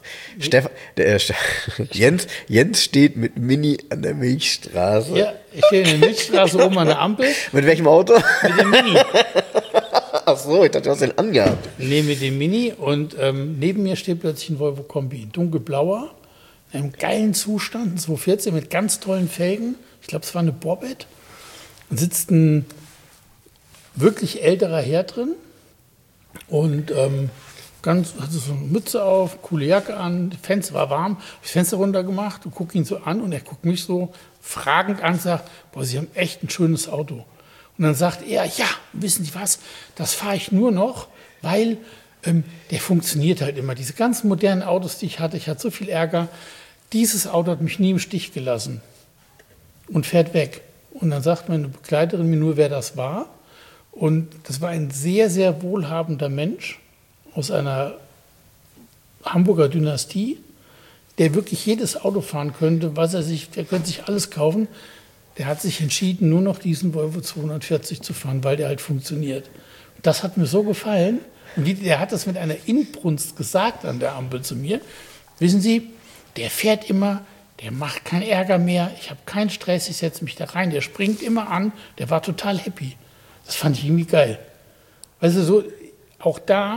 Jens steht mit Mini an der Milchstraße. Ja, ich stehe in der Milchstraße oben an der Ampel. Mit welchem Auto? Mit dem Mini. Ach so, ich dachte, du hast den angehabt. Nee, mit dem Mini. Und neben mir steht plötzlich ein Volvo Kombi. Dunkelblauer, in einem geilen Zustand, ein 214 mit ganz tollen Felgen. Ich glaube, es war eine Borbett. Und sitzt ein wirklich älterer Herr drin. Und hatte so eine Mütze auf, coole Jacke an, das Fenster war warm, habe das Fenster runtergemacht und gucke ihn so an und er guckt mich so fragend an und sagt, boah, Sie haben echt ein schönes Auto. Und dann sagt er, ja, wissen Sie was, das fahre ich nur noch, weil der funktioniert halt immer. Diese ganzen modernen Autos, die ich hatte so viel Ärger, dieses Auto hat mich nie im Stich gelassen und fährt weg. Und dann sagt meine Begleiterin mir nur, wer das war. Und das war ein sehr, sehr wohlhabender Mensch aus einer Hamburger Dynastie, der wirklich jedes Auto fahren könnte, der könnte sich alles kaufen. Der hat sich entschieden, nur noch diesen Volvo 240 zu fahren, weil der halt funktioniert. Das hat mir so gefallen. Und der hat das mit einer Inbrunst gesagt an der Ampel zu mir. wissen Sie, der fährt immer, der macht keinen Ärger mehr, ich habe keinen Stress, ich setze mich da rein, der springt immer an, der war total happy. Das fand ich irgendwie geil. Also so, auch da,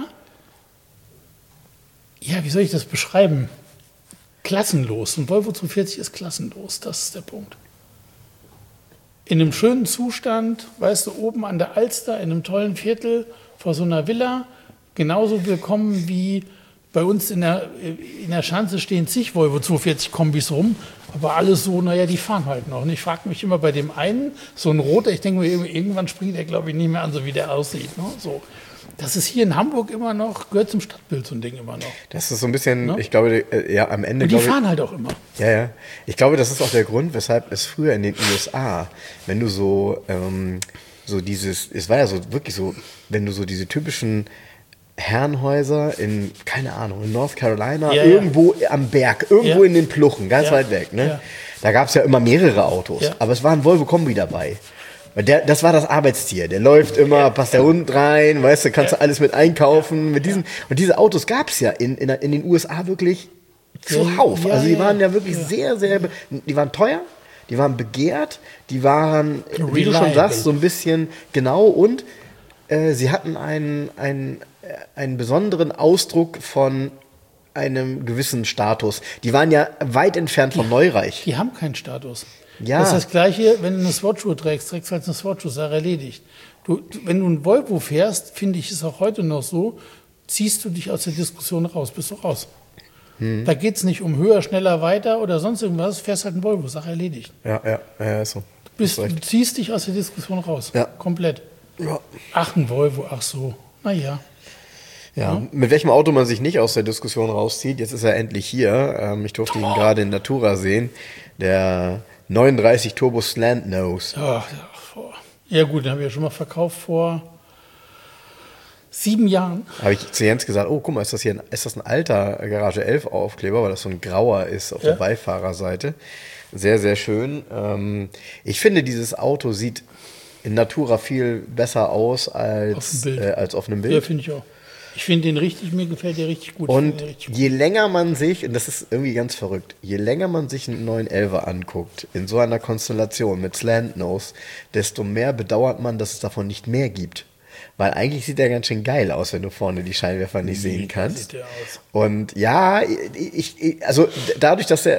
ja, wie soll ich das beschreiben? Klassenlos. Ein Volvo 240 ist klassenlos, das ist der Punkt. In einem schönen Zustand, weißt du, oben an der Alster, in einem tollen Viertel, vor so einer Villa, genauso willkommen wie bei uns in der Schanze stehen zig Volvo 240 Kombis rum, aber alles so, naja, die fahren halt noch. Und ich frage mich immer bei dem einen, so ein roter, ich denke mir, irgendwann springt er, glaube ich, nicht mehr an, so wie der aussieht. Ne? So. Das ist hier in Hamburg immer noch, gehört zum Stadtbild so ein Ding immer noch. Das ist so ein bisschen, ich glaube, ja, am Ende. Und die fahren halt auch immer. Ja, ja. Ich glaube, das ist auch der Grund, weshalb es früher in den USA, wenn du so dieses, es war ja so wirklich so, wenn du so diese typischen Herrenhäuser in, keine Ahnung, in North Carolina, irgendwo am Berg, irgendwo in den Pluchen, ganz weit weg, ne? Ja. Da gab es ja immer mehrere Autos, aber es war ein Volvo Kombi dabei. Das war das Arbeitstier. Der läuft immer, passt der Hund rein, weißt du, kannst du alles mit einkaufen. Mit diesen, und diese Autos gab es ja in den USA wirklich zuhauf. Ja, also die waren ja wirklich sehr, sehr, die waren teuer, die waren begehrt, die waren, wie du schon sagst, so ein bisschen genau und sie hatten einen besonderen Ausdruck von einem gewissen Status. Die waren ja weit entfernt von neureich. Die haben keinen Status. Ja. Das ist das Gleiche, wenn du eine Swatch-Uhr trägst du halt eine Swatch-Uhr, Sache erledigt. Wenn du ein Volvo fährst, finde ich es auch heute noch so, ziehst du dich aus der Diskussion raus, bist du raus. Da geht es nicht um höher, schneller, weiter oder sonst irgendwas, fährst halt ein Volvo, Sache erledigt. Ja, ist so. Du ziehst dich aus der Diskussion raus, komplett. Ja. Ach, ein Volvo, ach so, naja. Ja, mit welchem Auto man sich nicht aus der Diskussion rauszieht, jetzt ist er endlich hier. Ich durfte ihn gerade in Natura sehen. Der 39 Turbo Slant Nose. Ja gut, den habe ich ja schon mal verkauft vor 7 Jahren. Habe ich zu Jens gesagt, oh guck mal, ist das ein alter Garage 11 Aufkleber, weil das so ein grauer ist auf der Beifahrerseite. Sehr, sehr schön. Ich finde, dieses Auto sieht in Natura viel besser aus als auf einem Bild. Ja, finde ich auch. Ich finde den richtig, mir gefällt der richtig gut. Und je länger man sich, und das ist irgendwie ganz verrückt, je länger man sich einen neuen Elfer anguckt, in so einer Konstellation mit Slant Nose, desto mehr bedauert man, dass es davon nicht mehr gibt. Weil eigentlich sieht der ganz schön geil aus, wenn du vorne die Scheinwerfer nicht sehen kannst. Sieht der aus. Und ja, also dadurch, dass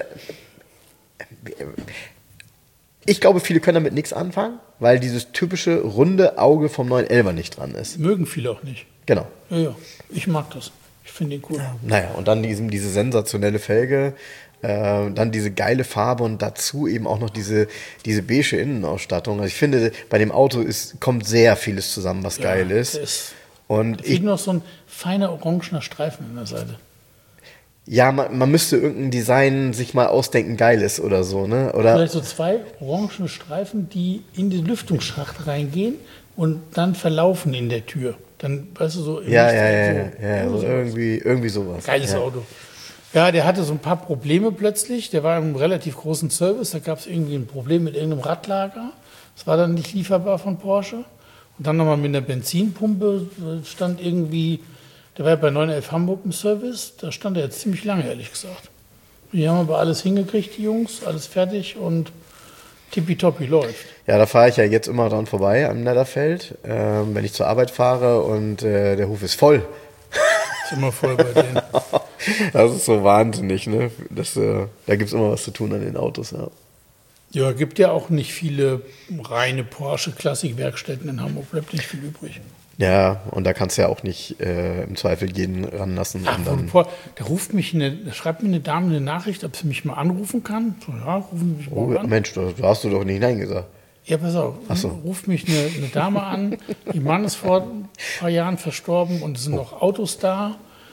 ich glaube, viele können damit nichts anfangen, weil dieses typische runde Auge vom 911er nicht dran ist. Mögen viele auch nicht. Genau. Ja, ich mag das. Ich finde ihn cool. Ja, naja, und dann diese sensationelle Felge, dann diese geile Farbe und dazu eben auch noch diese beige Innenausstattung. Also ich finde, bei dem Auto kommt sehr vieles zusammen, was geil ist. Und fehlt noch so ein feiner orangener Streifen an der Seite. Ja, man müsste irgendein Design sich mal ausdenken, geil ist oder so, ne? Oder vielleicht so 2 orangene Streifen, die in den Lüftungsschacht reingehen und dann verlaufen in der Tür. Dann, weißt du, so... Ja, so irgendwie sowas. Geiles Auto. Ja, der hatte so ein paar Probleme plötzlich. Der war im relativ großen Service. Da gab es irgendwie ein Problem mit irgendeinem Radlager. Das war dann nicht lieferbar von Porsche. Und dann nochmal mit einer Benzinpumpe stand irgendwie... Der war ja bei 911 Hamburg im Service. Da stand er jetzt ziemlich lange, ehrlich gesagt. Die haben aber alles hingekriegt, die Jungs. Alles fertig und tippitoppi läuft. Ja, da fahre ich ja jetzt immer dran vorbei am Netterfeld, wenn ich zur Arbeit fahre und der Hof ist voll. Ist immer voll bei denen. Das ist so wahnsinnig, ne? Da gibt es immer was zu tun an den Autos, ja. Ja, gibt ja auch nicht viele reine Porsche-Klassik-Werkstätten in Hamburg. Bleibt nicht viel übrig. Ja, und da kannst du ja auch nicht im Zweifel jeden ranlassen. Ach, da schreibt mir eine Dame eine Nachricht, ob sie mich mal anrufen kann. So, ja, rufen mich mal an. Mensch, da hast du doch nicht Nein gesagt. Ja, pass auf. So. Ruft mich eine Dame an. Ihr Mann ist vor ein paar Jahren verstorben und es sind noch Autos da,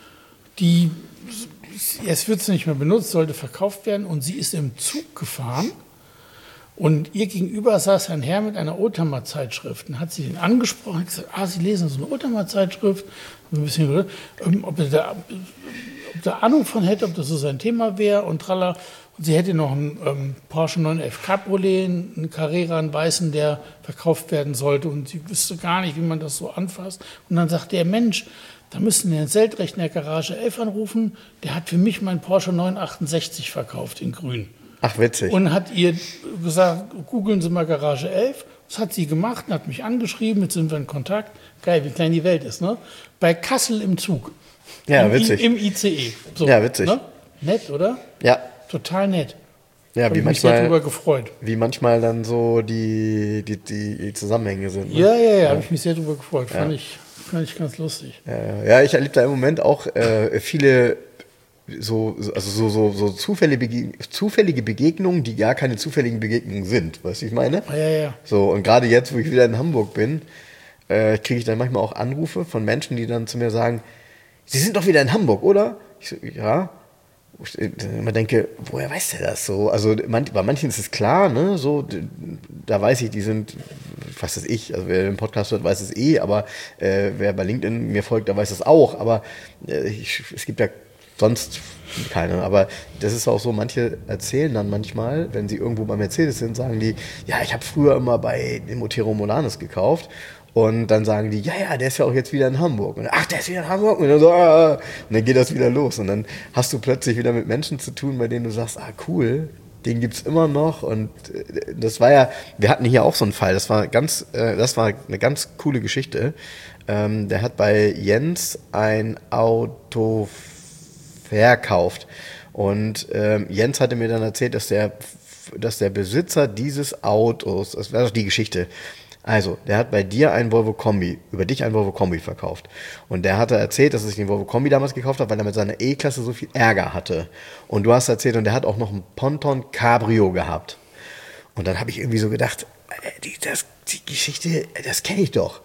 jetzt wird sie nicht mehr benutzt, sollte verkauft werden und sie ist im Zug gefahren. Und ihr gegenüber saß ein Herr mit einer Oldtimer-Zeitschrift. Dann hat sie den angesprochen und gesagt, Sie lesen so eine Oldtimer-Zeitschrift. Ein bisschen, ob er Ahnung von hätte, ob das so sein Thema wäre und tralla. Und sie hätte noch einen Porsche 911 Cabriolet, einen Carrera, einen weißen, der verkauft werden sollte. Und sie wüsste gar nicht, wie man das so anfasst. Und dann sagt der Mensch, da müssten wir den Seltrecht in der Garage 11 anrufen. Der hat für mich meinen Porsche 968 verkauft in grün. Ach, witzig. Und hat ihr gesagt, googeln Sie mal Garage 11. Das hat sie gemacht und hat mich angeschrieben, jetzt sind wir in Kontakt. Geil, wie klein die Welt ist, ne? Bei Kassel im Zug. Ja, witzig. Im ICE. So, ja, witzig. Ne? Nett, oder? Ja. Total nett. Ja, wie mich sehr darüber gefreut. Wie manchmal dann so die Zusammenhänge sind. Ne? Ja, habe ich mich sehr darüber gefreut. Fand ich ganz lustig. Ja, ich erlebe da im Moment auch viele so zufällige Begegnungen, die gar keine zufälligen Begegnungen sind. Weißt du, ich meine? Ja. So, und gerade jetzt, wo ich wieder in Hamburg bin, kriege ich dann manchmal auch Anrufe von Menschen, die dann zu mir sagen, Sie sind doch wieder in Hamburg, oder? Ich so, ja. Ich immer denke, woher weiß der das so? Also bei manchen ist es klar, ne? So, da weiß ich, die sind, was weiß ich, also wer den Podcast hört, weiß es aber wer bei LinkedIn mir folgt, der weiß es auch. Aber es gibt ja sonst keine. Aber das ist auch so, manche erzählen dann manchmal, wenn sie irgendwo bei Mercedes sind, sagen die, ja, ich habe früher immer bei dem Otero Molanes gekauft. Und dann sagen die, ja, der ist ja auch jetzt wieder in Hamburg. Und ach, der ist wieder in Hamburg. Und dann so, und dann geht das wieder los. Und dann hast du plötzlich wieder mit Menschen zu tun, bei denen du sagst, cool, den gibt's immer noch. Und das war ja, wir hatten hier auch so einen Fall. Das war eine ganz coole Geschichte. Der hat bei Jens ein Auto verkauft. Und Jens hatte mir dann erzählt, dass der Besitzer dieses Autos, das wäre doch die Geschichte. Also, der hat bei dir einen Volvo Kombi, über dich einen Volvo Kombi verkauft. Und der hatte erzählt, dass er sich den Volvo Kombi damals gekauft hat, weil er mit seiner E-Klasse so viel Ärger hatte. Und du hast erzählt, und der hat auch noch ein Ponton Cabrio gehabt. Und dann habe ich irgendwie so gedacht, die Geschichte, das kenne ich doch.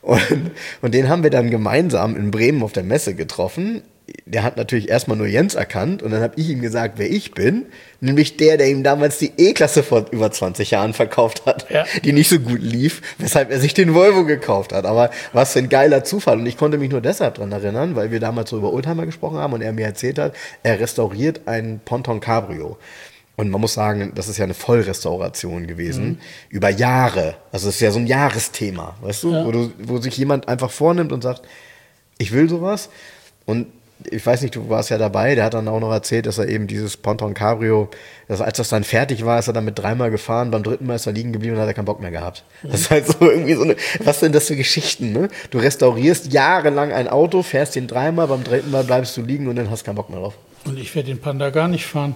Und den haben wir dann gemeinsam in Bremen auf der Messe getroffen. Der hat natürlich erstmal nur Jens erkannt und dann habe ich ihm gesagt, wer ich bin, nämlich der ihm damals die E-Klasse vor über 20 Jahren verkauft hat, die nicht so gut lief, weshalb er sich den Volvo gekauft hat. Aber was für ein geiler Zufall. Und ich konnte mich nur deshalb dran erinnern, weil wir damals so über Oldtimer gesprochen haben und er mir erzählt hat, er restauriert ein Ponton Cabrio. Und man muss sagen, das ist ja eine Vollrestauration gewesen, über Jahre. Also das ist ja so ein Jahresthema, weißt du, wo sich jemand einfach vornimmt und sagt, ich will sowas. Und ich weiß nicht, du warst ja dabei, der hat dann auch noch erzählt, dass er eben dieses Ponton Cabrio, dass als das dann fertig war, ist er damit 3-mal gefahren, beim 3. Mal ist er liegen geblieben und hat er keinen Bock mehr gehabt. Das ist halt so irgendwie so eine, was sind das für Geschichten, ne? Du restaurierst jahrelang ein Auto, fährst den 3-mal, beim 3. Mal bleibst du liegen und dann hast keinen Bock mehr drauf. Und ich werde den Panda gar nicht fahren.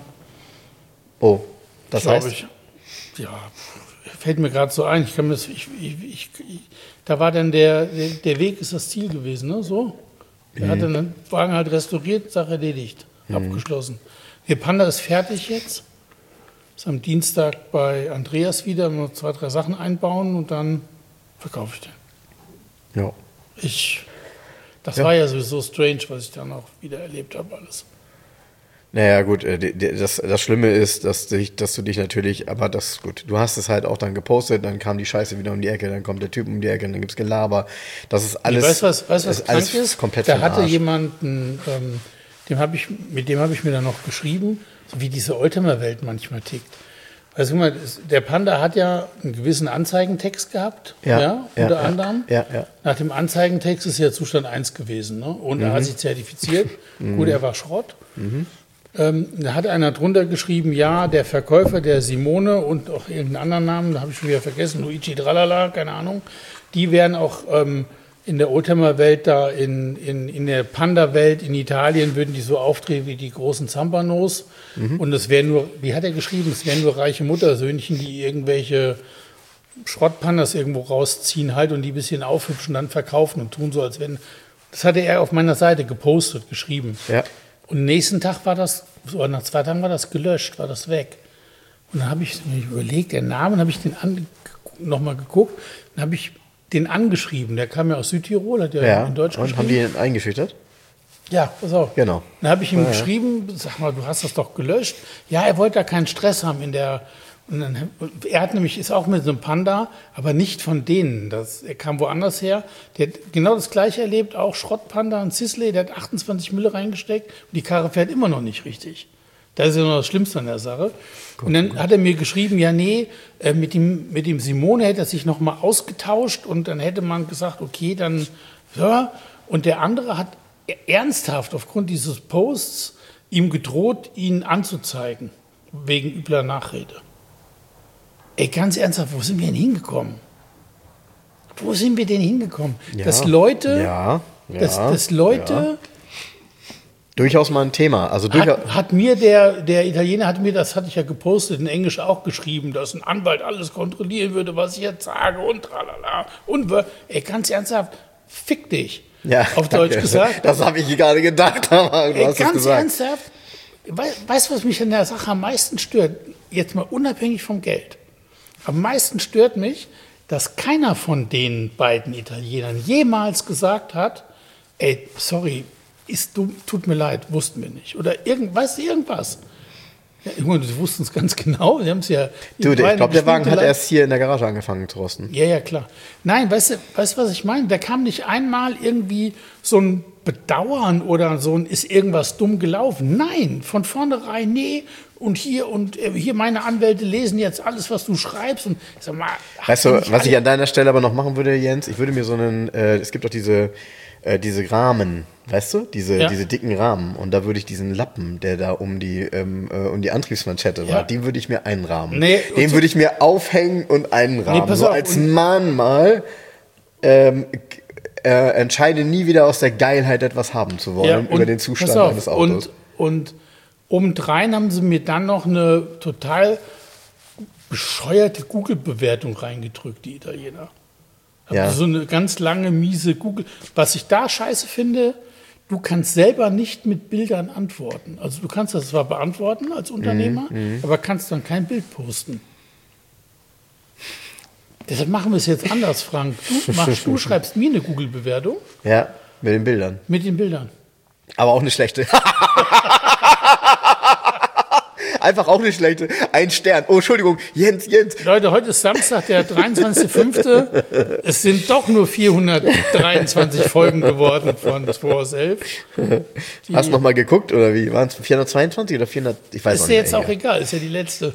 Oh, das heißt? Ja, fällt mir gerade so ein. Da war dann der Weg ist das Ziel gewesen, ne? So. Er hat dann den Wagen halt restauriert, Sache erledigt, abgeschlossen. Der Panda ist fertig jetzt. Ist am Dienstag bei Andreas wieder, noch 2-3 Sachen einbauen und dann verkaufe ich den. Ja. Das war ja sowieso strange, was ich dann auch wieder erlebt habe, alles. Naja, gut, das Schlimme ist, dass du dich natürlich, aber das, gut, du hast es halt auch dann gepostet, dann kam die Scheiße wieder um die Ecke, dann kommt der Typ um die Ecke, dann gibt's Gelaber. Das ist alles. Weißt du, was krank ist? Komplett da hatte jemanden, mit dem habe ich mir dann noch geschrieben, so wie diese Oldtimer-Welt manchmal tickt. Also guck mal, der Panda hat ja einen gewissen Anzeigentext gehabt, unter anderem. Ja. Nach dem Anzeigentext ist ja Zustand 1 gewesen, ne? Und er hat sich zertifiziert. Gut, er war Schrott. Da hat einer drunter geschrieben, ja, der Verkäufer, der Simone und auch irgendeinen anderen Namen, da habe ich schon wieder vergessen, Luigi Dralala, keine Ahnung, die werden auch in der Oldtimer-Welt da, in der Panda-Welt in Italien würden die so auftreten wie die großen Zampanos. Und es wären nur, wie hat er geschrieben, es wären nur reiche Muttersöhnchen, die irgendwelche Schrottpandas irgendwo rausziehen halt und die ein bisschen aufhübschen, dann verkaufen und tun so, als wenn, das hatte er auf meiner Seite gepostet, geschrieben. Ja. Und nächsten Tag war das, oder nach 2 Tagen war das gelöscht, war das weg. Und dann habe ich mir überlegt, der Name, habe ich den nochmal geguckt, dann habe ich den angeschrieben. Der kam ja aus Südtirol, hat ja in Deutsch geschrieben. Und haben die ihn eingeschüchtert? Ja, pass auf. Genau. Dann habe ich ihm geschrieben, sag mal, du hast das doch gelöscht. Ja, er wollte da keinen Stress haben in der. Und dann, er hat nämlich, ist auch mit so einem Panda, aber nicht von denen. Er kam woanders her. Der hat genau das Gleiche erlebt, auch Schrottpanda und Sisley, der hat 28 Mille reingesteckt und die Karre fährt immer noch nicht richtig. Das ist ja noch das Schlimmste an der Sache. Und dann hat er mir geschrieben, ja nee, mit dem Simone hätte er sich nochmal ausgetauscht und dann hätte man gesagt, okay, dann, ja. Und der andere hat ernsthaft aufgrund dieses Posts ihm gedroht, ihn anzuzeigen, wegen übler Nachrede. Ey, ganz ernsthaft, wo sind wir denn hingekommen? Wo sind wir denn hingekommen? Ja, Dass Leute, ja, dass Leute durchaus mal ein Thema. Also hat mir der Italiener hat mir, das hatte ich ja gepostet, in Englisch auch geschrieben, dass ein Anwalt alles kontrollieren würde, was ich jetzt sage und tralala. Und ey, ganz ernsthaft, fick dich. Ja, auf Deutsch gesagt. Das habe ich gerade gedacht, aber du hast es ganz gesagt. Ernsthaft, weißt du, was mich an der Sache am meisten stört? Jetzt mal unabhängig vom Geld. Am meisten stört mich, dass keiner von den beiden Italienern jemals gesagt hat, ey, sorry, ist dumm, tut mir leid, wussten wir nicht. Oder weißt du, irgendwas. Ja, ich meine, sie wussten es ganz genau. Sie haben es ja. Du, ich glaube, der Wagen hat erst hier in der Garage angefangen zu rosten. Ja, klar. Nein, weißt du, was ich meine? Da kam nicht einmal irgendwie so ein Bedauern oder so ein, ist irgendwas dumm gelaufen. Nein, von vornherein, nee. Und hier meine Anwälte lesen jetzt alles, was du schreibst. Und sag mal, weißt du, was ich an deiner Stelle aber noch machen würde, Jens? Ich würde mir so einen, es gibt doch diese Rahmen, weißt du? Diese dicken Rahmen. Und da würde ich diesen Lappen, der da um die Antriebsmanschette war, die würde ich mir einrahmen. Nee, den würde ich mir aufhängen und einrahmen. Nee, so als Mahnmal. Entscheide nie wieder aus der Geilheit etwas haben zu wollen über den Zustand eines Autos. Und obendrein haben sie mir dann noch eine total bescheuerte Google-Bewertung reingedrückt, die Italiener. Also so eine ganz lange, miese Google. Was ich da scheiße finde, du kannst selber nicht mit Bildern antworten. Also du kannst das zwar beantworten als Unternehmer, aber kannst dann kein Bild posten. Deshalb machen wir es jetzt anders, Frank. Du schreibst mir eine Google-Bewertung. Ja, mit den Bildern. Mit den Bildern. Aber auch eine schlechte. Einfach auch eine schlechte. Ein Stern. Oh, Entschuldigung, Jens. Leute, heute ist Samstag, der 23.05. Es sind doch nur 423 Folgen geworden von 2 aus 11. Hast du noch mal geguckt, oder wie? Waren es 422 oder 400? Ich weiß ist auch dir nicht. Ist jetzt auch egal, ist ja die letzte.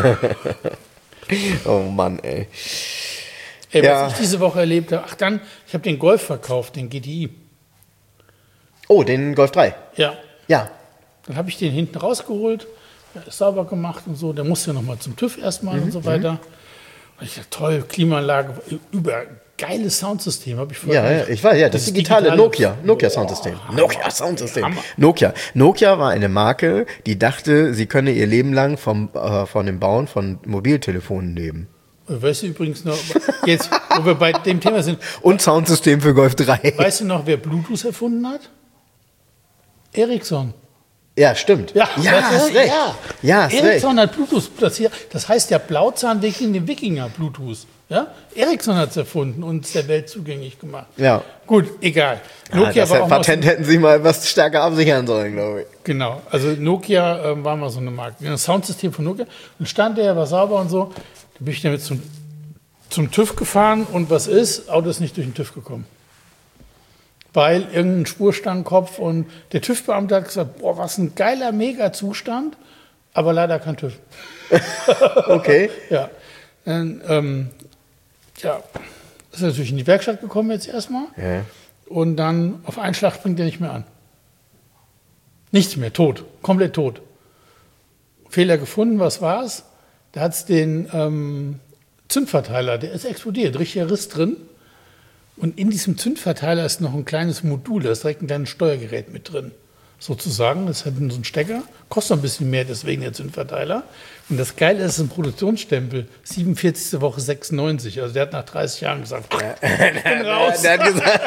Oh Mann, ey. Was ich diese Woche erlebt habe, ich habe den Golf verkauft, den GTI. Oh, den Golf 3? Ja. Ja. Dann habe ich den hinten rausgeholt, der ist sauber gemacht und so, der musste noch mal zum TÜV erstmal und so weiter. Und ich dachte, toll, Klimaanlage, geiles Soundsystem, habe ich vorher. Ja, ich weiß, das digitale Nokia Soundsystem. Nokia Soundsystem. Nokia war eine Marke, die dachte, sie könne ihr Leben lang von dem Bauen von Mobiltelefonen leben. Weißt du übrigens noch, jetzt, wo wir bei dem Thema sind. Und Soundsystem für Golf 3. Weißt du noch, wer Bluetooth erfunden hat? Ericsson. Ja, stimmt. Ja, hast recht. Ja, Ericsson hat Bluetooth platziert. Das heißt ja Blauzahn wegen dem Wikinger Bluetooth. Ja? Ericsson hat es erfunden und es der Welt zugänglich gemacht. Ja. Gut, egal. Nokia war auch Patent hätten sie mal etwas stärker absichern sollen, glaube ich. Genau. Also Nokia war mal so eine Marke. Das Soundsystem von Nokia. Und stand der, war sauber und so. Da bin ich damit zum TÜV gefahren und was ist? Auto ist nicht durch den TÜV gekommen. Weil irgendein Spurstandkopf und der TÜV-Beamte hat gesagt, boah, was ein geiler Mega-Zustand, aber leider kein TÜV. Okay. Ja. Dann, ist natürlich in die Werkstatt gekommen jetzt erstmal. Ja. Und dann auf einen Schlag springt er nicht mehr an. Nichts mehr, tot, komplett tot. Fehler gefunden, was war's? Da hat es den Zündverteiler, der ist explodiert, richtiger Riss drin. Und in diesem Zündverteiler ist noch ein kleines Modul, da ist direkt ein kleines Steuergerät mit drin. Sozusagen, das hat so einen Stecker, kostet ein bisschen mehr, deswegen der Zündverteiler. Und das Geile ist, ein Produktionsstempel, 47. Woche 96. Also der hat nach 30 Jahren gesagt, ich bin raus. Der hat gesagt,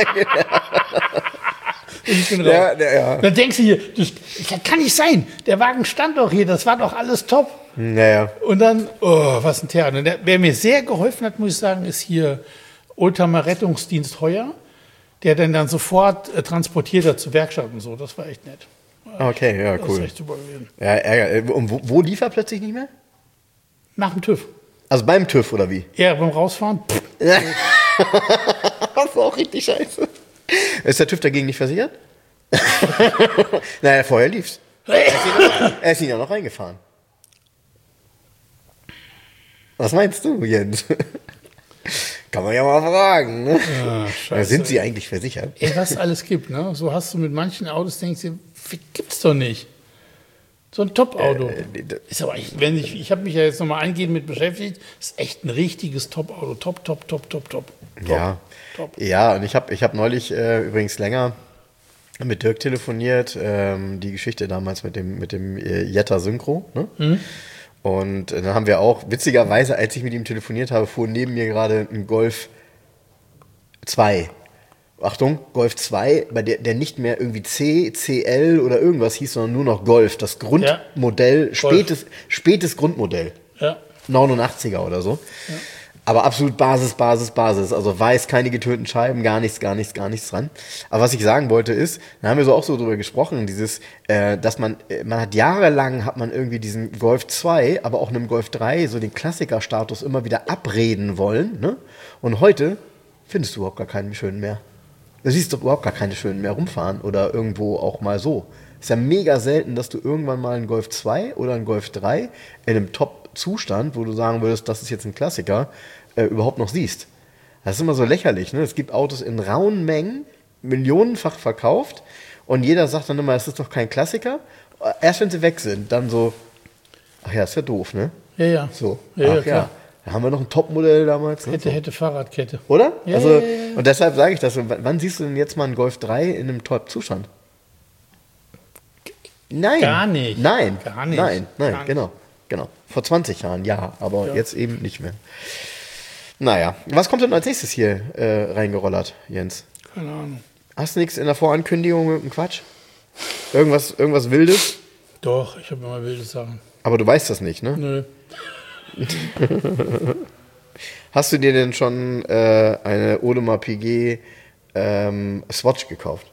ich bin raus. Dann denkst du hier, das kann nicht sein, der Wagen stand doch hier, das war doch alles top. Naja. Und dann, was ein Theater. Und wer mir sehr geholfen hat, muss ich sagen, ist hier Oldtimer Rettungsdienst Heuer, der dann sofort transportiert hat zur Werkstatt und so. Das war echt nett. Okay, ja, cool. Das ist echt super gewesen. Ja, Ärger. Und wo lief er plötzlich nicht mehr? Nach dem TÜV. Also beim TÜV oder wie? Ja, beim Rausfahren. Das ist auch richtig scheiße. Ist der TÜV dagegen nicht versichert? Naja, vorher lief's. Er ist ihn ja noch reingefahren. Was meinst du, Jens? Kann man ja mal fragen. Ne? Ja, scheiße. Sind sie eigentlich versichert? Ey, was es alles gibt, ne? So hast du mit manchen Autos, denkst du, gibt's doch nicht. So ein Top-Auto. Ist aber echt, ich habe mich ja jetzt nochmal eingehend mit beschäftigt, ist echt ein richtiges Top-Auto. Top. Ja. Top. Ja, und ich hab neulich übrigens länger mit Dirk telefoniert, die Geschichte damals mit dem Jetta Synchro. Ne? Und dann haben wir auch, witzigerweise, als ich mit ihm telefoniert habe, fuhr neben mir gerade ein Golf 2. Achtung, Golf 2, bei der nicht mehr irgendwie C, CL oder irgendwas hieß, sondern nur noch Golf. Das Grundmodell, spätes Grundmodell. Ja. 89er oder so. Ja. Aber absolut Basis. Also weiß, keine getönten Scheiben, gar nichts dran. Aber was ich sagen wollte ist, da haben wir so auch so drüber gesprochen, dass man hat jahrelang irgendwie diesen Golf 2, aber auch einem Golf 3 so den Klassikerstatus immer wieder abreden wollen. Ne? Und heute findest du überhaupt gar keinen schönen mehr. Du siehst doch überhaupt gar keine schönen mehr rumfahren oder irgendwo auch mal so. Ist ja mega selten, dass du irgendwann mal einen Golf 2 oder einen Golf 3 in einem Top-Zustand, wo du sagen würdest, das ist jetzt ein Klassiker, überhaupt noch siehst. Das ist immer so lächerlich. Ne? Es gibt Autos in rauen Mengen, millionenfach verkauft und jeder sagt dann immer, es ist doch kein Klassiker. Erst wenn sie weg sind, dann so, ach ja, ist ja doof, ne? Ja. So, ja, ach ja. Da haben wir noch ein Topmodell damals. Ne? Hätte Fahrradkette. Oder? Ja, also, ja. Und deshalb sage ich das. Wann siehst du denn jetzt mal einen Golf 3 in einem Top-Zustand? Nein. Gar nicht. Nein, Gar nicht. Nein, Gar nicht. genau. Vor 20 Jahren, ja, aber jetzt eben nicht mehr. Naja, was kommt denn als nächstes hier reingerollert, Jens? Keine Ahnung. Hast du nichts in der Vorankündigung mit dem Quatsch? Irgendwas Wildes? Doch, ich habe immer wilde Sachen. Aber du weißt das nicht, ne? Nö. Hast du dir denn schon eine Audemars Piguet Swatch gekauft?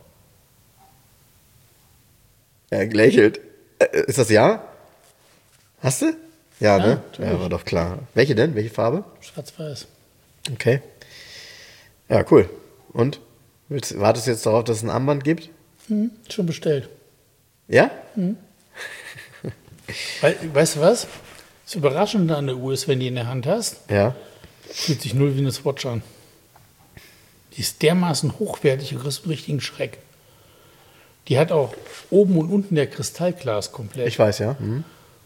Er lächelt. Ist das ja? Hast du? Ja, ne? natürlich. Ja, war doch klar. Welche denn? Welche Farbe? Schwarz-Weiß. Okay. Ja, cool. Und? Wartest du jetzt darauf, dass es ein Armband gibt? Schon bestellt. Ja? Weißt du was? Das Überraschende an der Uhr ist, wenn die in der Hand hast, Ja. fühlt sich null wie eine Swatch an. Die ist dermaßen hochwertig, du kriegst einen richtigen Schreck. Die hat auch oben und unten der Kristallglas komplett. Ich weiß, ja. Mhm.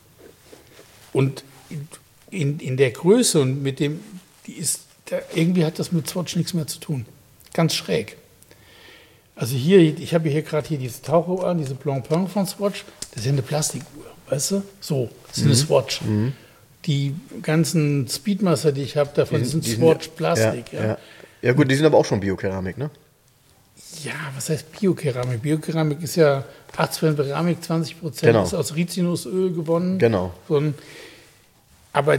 Und in der Größe und mit dem, irgendwie hat das mit Swatch nichts mehr zu tun. Ganz schräg. Also hier, ich habe hier gerade diese Taucheruhr an, diese Blancpain von Swatch, das ist ja eine Plastikuhr, weißt du? So, das ist eine Swatch. Die ganzen Speedmaster, die ich habe, davon sind Swatch Plastik. Ja gut, die sind aber auch schon Biokeramik, ne? Ja, was heißt Biokeramik? Biokeramik ist ja 80% Keramik, 20% Genau. ist aus Rizinusöl gewonnen. Genau. Aber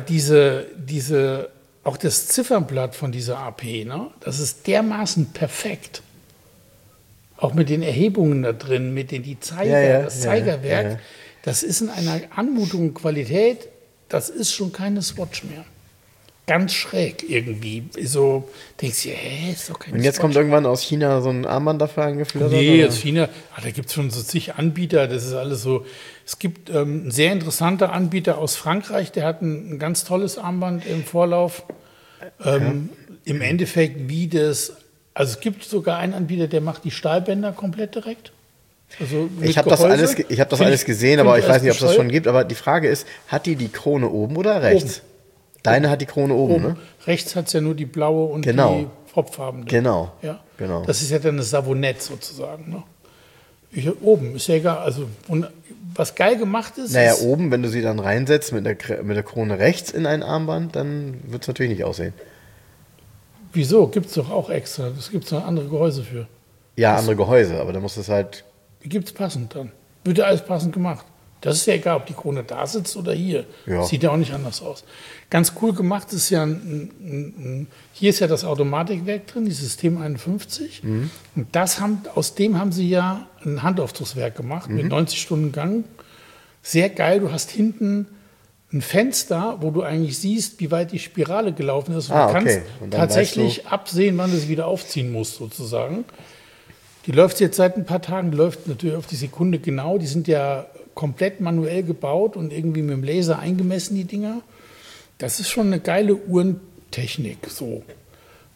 auch das Ziffernblatt von dieser AP, ne, das ist dermaßen perfekt. Auch mit den Erhebungen da drin, mit den das Zeigerwerk, das ist in einer Anmutung und Qualität, das ist schon keine Swatch mehr. Ganz schräg irgendwie. So denkst du, ist doch keine Und jetzt Swatch. kommt irgendwann aus China so ein Armband dafür angeflattert? Nee, oder? aus China, da gibt es schon so zig Anbieter, das ist alles so. Es gibt einen sehr interessanter Anbieter aus Frankreich, der hat ein ganz tolles Armband im Vorlauf. Im Endeffekt also es gibt sogar einen Anbieter, der macht die Stahlbänder komplett direkt. Also Ich habe das alles gesehen, aber ich weiß nicht, ob es das schon gibt. Aber die Frage ist, hat die Krone oben oder rechts? Oben. Deine hat die Krone oben, ne? Rechts hat es ja nur die blaue und Genau. die Farbfarben. Genau. Ja. Genau. Das ist ja dann das Savonett sozusagen. Ne? Oben ist ja egal. Also, und was geil gemacht ist. Naja, ist, oben, wenn du sie dann reinsetzt mit der Krone rechts in ein Armband, dann wird es natürlich nicht aussehen. Wieso? Gibt es doch auch extra. Es gibt noch andere Gehäuse für. Ja, andere Gehäuse, aber da muss es halt. Die gibt es passend dann. Wird ja alles passend gemacht. Das ist ja egal, ob die Krone da sitzt oder hier. Ja. Sieht ja auch nicht anders aus. Ganz cool gemacht ist ja, hier ist ja das Automatikwerk drin, die System 51. Und aus dem haben sie ja ein Handaufzugswerk gemacht mit 90 Stunden Gang. Sehr geil, du hast hinten ein Fenster, wo du eigentlich siehst, wie weit die Spirale gelaufen ist. Und du kannst Und dann tatsächlich absehen, wann du sie wieder aufziehen musst, sozusagen. Die läuft jetzt seit ein paar Tagen, läuft natürlich auf die Sekunde genau. Die sind ja komplett manuell gebaut und irgendwie mit dem Laser eingemessen, die Dinger. Das ist schon eine geile Uhrentechnik. So.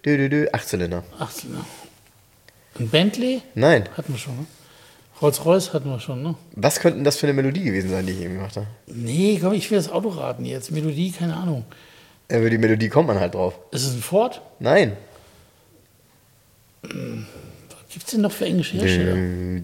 Achtzylinder. 18er. Ein Bentley? Nein. Hatten wir schon, ne? Rolls-Royce hatten wir schon, ne? Was könnte denn das für eine Melodie gewesen sein, die ich eben gemacht habe? Nee, komm, ich will das Auto raten jetzt. Melodie, keine Ahnung. Über die Melodie kommt man halt drauf. Ist es ein Ford? Nein. Was gibt es denn noch für englische Hersteller?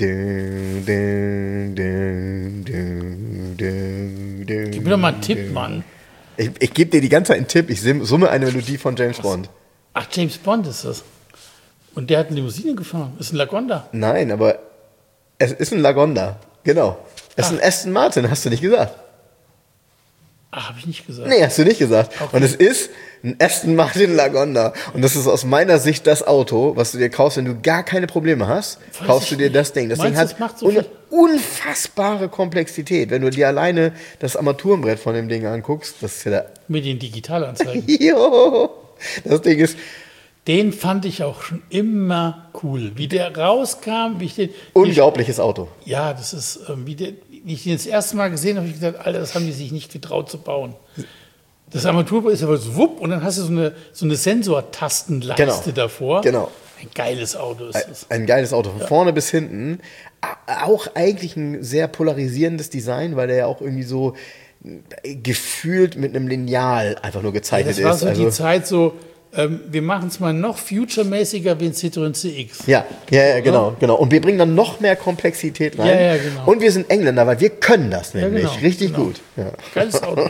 Gib mir doch mal einen Tipp, Mann. Ich gebe dir die ganze Zeit einen Tipp. Ich summe eine Melodie von James Bond. Ach, James Bond ist das. Und der hat eine Limousine gefahren. Ist ein Lagonda. Nein, aber es ist ein Lagonda. Genau. Es ist ein Aston Martin, hast du nicht gesagt. Ach, habe ich nicht gesagt. Nee, hast du nicht gesagt. Okay. Und es ist ein Aston Martin Lagonda. Und das ist aus meiner Sicht das Auto, was du dir kaufst, wenn du gar keine Probleme hast. Kaufst du dir das Ding. Das Ding Meinst du, hat das macht so viel? unfassbare Komplexität. Wenn du dir alleine das Armaturenbrett von dem Ding anguckst, das ist ja der... Mit den Digitalanzeigen. Jo, das Ding ist Den fand ich auch schon immer cool. Wie der rauskam, wie ich den... unglaubliches Auto. Ja, das ist, wie ich den das erste Mal gesehen habe, habe ich gesagt, Alter, das haben die sich nicht getraut zu bauen. Das Armaturbrett ist aber so wupp und dann hast du so eine Sensortastenleiste davor. Genau. Ein geiles Auto ist das. Ein geiles Auto, von vorne bis hinten. Auch eigentlich ein sehr polarisierendes Design, weil der ja auch irgendwie so gefühlt mit einem Lineal einfach nur gezeichnet Das war ist. so die Zeit so, wir machen es mal noch future-mäßiger wie ein Citroën CX. Ja, genau. Und wir bringen dann noch mehr Komplexität rein. Ja, genau. Und wir sind Engländer, weil wir können das nämlich genau, richtig genau. gut. Ja. Geiles Auto.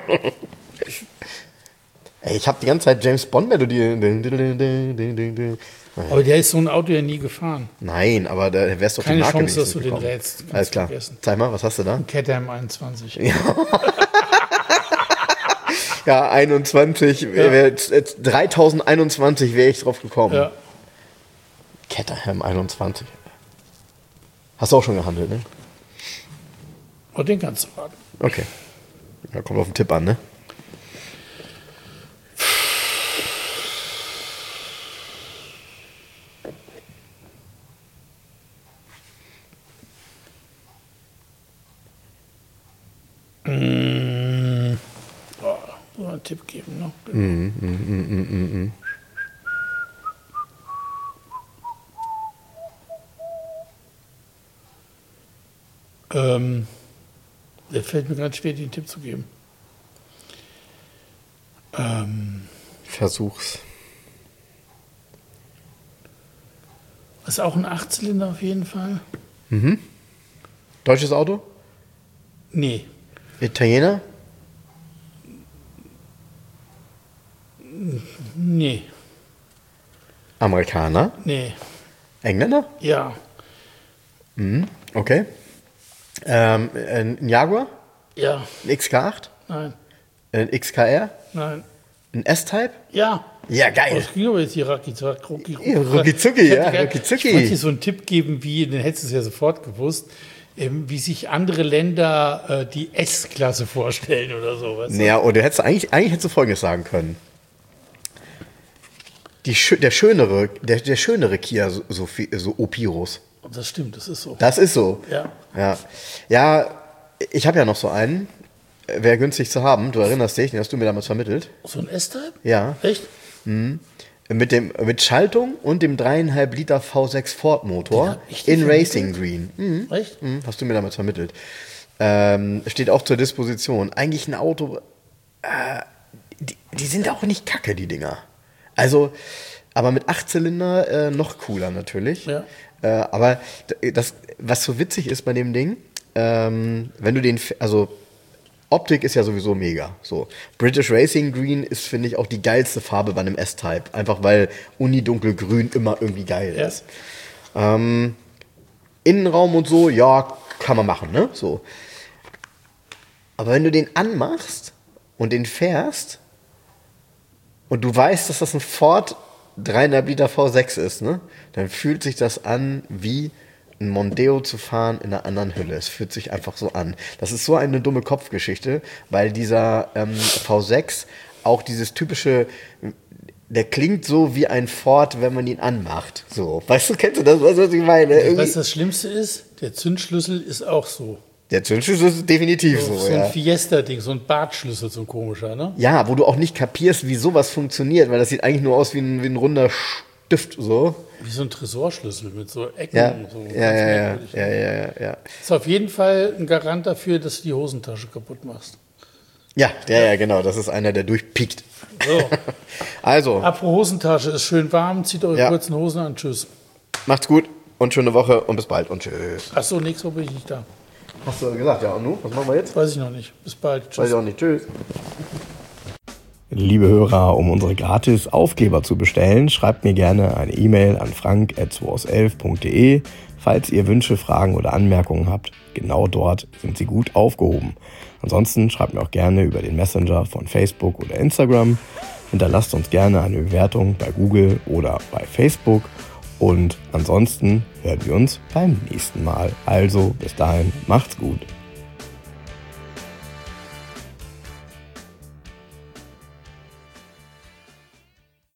Ey, ich habe die ganze Zeit James Bond Melodie. Aber der ist so ein Auto ja nie gefahren. Nein, aber da wär's doch die Keine Marke Chance, dass wenigstens du den bekommen. rätst. Kannst Alles klar. vergessen. Zeig mal, was hast du da? Caterham 21. Ja, 21, 3021 wäre ich drauf gekommen. Ja. Caterham 21. Hast du auch schon gehandelt, ne? Und den kannst du raten. Okay. Ja, kommt auf den Tipp an, ne? Nur einen Tipp geben, ne? Der fällt mir gerade schwer, den Tipp zu geben. Versuch's. Ist auch ein Achtzylinder auf jeden Fall? Deutsches Auto? Nee. Italiener? Nee. Amerikaner? Nee. Engländer? Ja. Okay. Ein Jaguar? Ja. Ein XK8? Nein. Ein XKR? Nein. Ein S-Type? Ja. Ja, geil. Das ging aber jetzt hier rucki-zucki. Rucki-zucki, ja, Ich rucki-zucki. wollte dir so einen Tipp geben, den hättest du es ja sofort gewusst, wie sich andere Länder die S-Klasse vorstellen oder so. Weißt du? Naja, oder eigentlich hättest du Folgendes sagen können. Der schönere Kia so Opirus. Das stimmt, das ist so. Das ist so. Ja. Ja, ich habe ja noch so einen. Wäre günstig zu haben. Du erinnerst dich, den hast du mir damals vermittelt. So ein S-Type? Ja. Echt? Mit Schaltung und dem 3,5 Liter V6 Ford Motor Den hab ich dir in vermittelt? Racing Green. Echt? Hast du mir damals vermittelt. Steht auch zur Disposition. Eigentlich ein Auto, die sind auch nicht kacke, die Dinger. Also, aber mit 8-Zylinder noch cooler natürlich. Ja. Aber das, was so witzig ist bei dem Ding, wenn du also Optik ist ja sowieso mega. So. British Racing Green ist, finde ich, auch die geilste Farbe bei einem S-Type. Einfach weil Unidunkelgrün immer irgendwie geil Ja. ist. Innenraum und so, ja, kann man machen, ne? So. Aber wenn du den anmachst und den fährst und du weißt, dass das ein Ford 3,5 Liter V6 ist, ne? Dann fühlt sich das an wie ein Mondeo zu fahren in einer anderen Hülle. Es fühlt sich einfach so an. Das ist so eine dumme Kopfgeschichte, weil dieser V6 auch dieses typische, der klingt so wie ein Ford, wenn man ihn anmacht. So, weißt du, kennst du das, was ich meine? Weißt du, das Schlimmste ist, der Zündschlüssel ist auch so. Der Zündschlüssel ist definitiv so, So ein Fiesta-Ding, so ein Bartschlüssel, so ein komischer, ne? Ja, wo du auch nicht kapierst, wie sowas funktioniert, weil das sieht eigentlich nur aus wie ein runder Stift, so. Wie so ein Tresorschlüssel mit so Ecken. Ja, So ja. Ist auf jeden Fall ein Garant dafür, dass du die Hosentasche kaputt machst. Ja, genau, das ist einer, der durchpiekt. So. Also, Apropos Hosentasche, ist schön warm, zieht eure kurzen Hosen an, tschüss. macht's gut und schöne Woche und bis bald und tschüss. Achso, nächste Woche bin ich nicht da. Hast du gesagt, ja, und nun? Was machen wir jetzt? Weiß ich noch nicht. Bis bald, tschüss. Weiß ich auch nicht, tschüss. Liebe Hörer, um unsere gratis Aufkleber zu bestellen, schreibt mir gerne eine E-Mail an frank@2aus11.de. Falls ihr Wünsche, Fragen oder Anmerkungen habt, genau dort sind sie gut aufgehoben. Ansonsten schreibt mir auch gerne über den Messenger von Facebook oder Instagram. Hinterlasst uns gerne eine Bewertung bei Google oder bei Facebook. Und ansonsten hören wir uns beim nächsten Mal. Also bis dahin, macht's gut.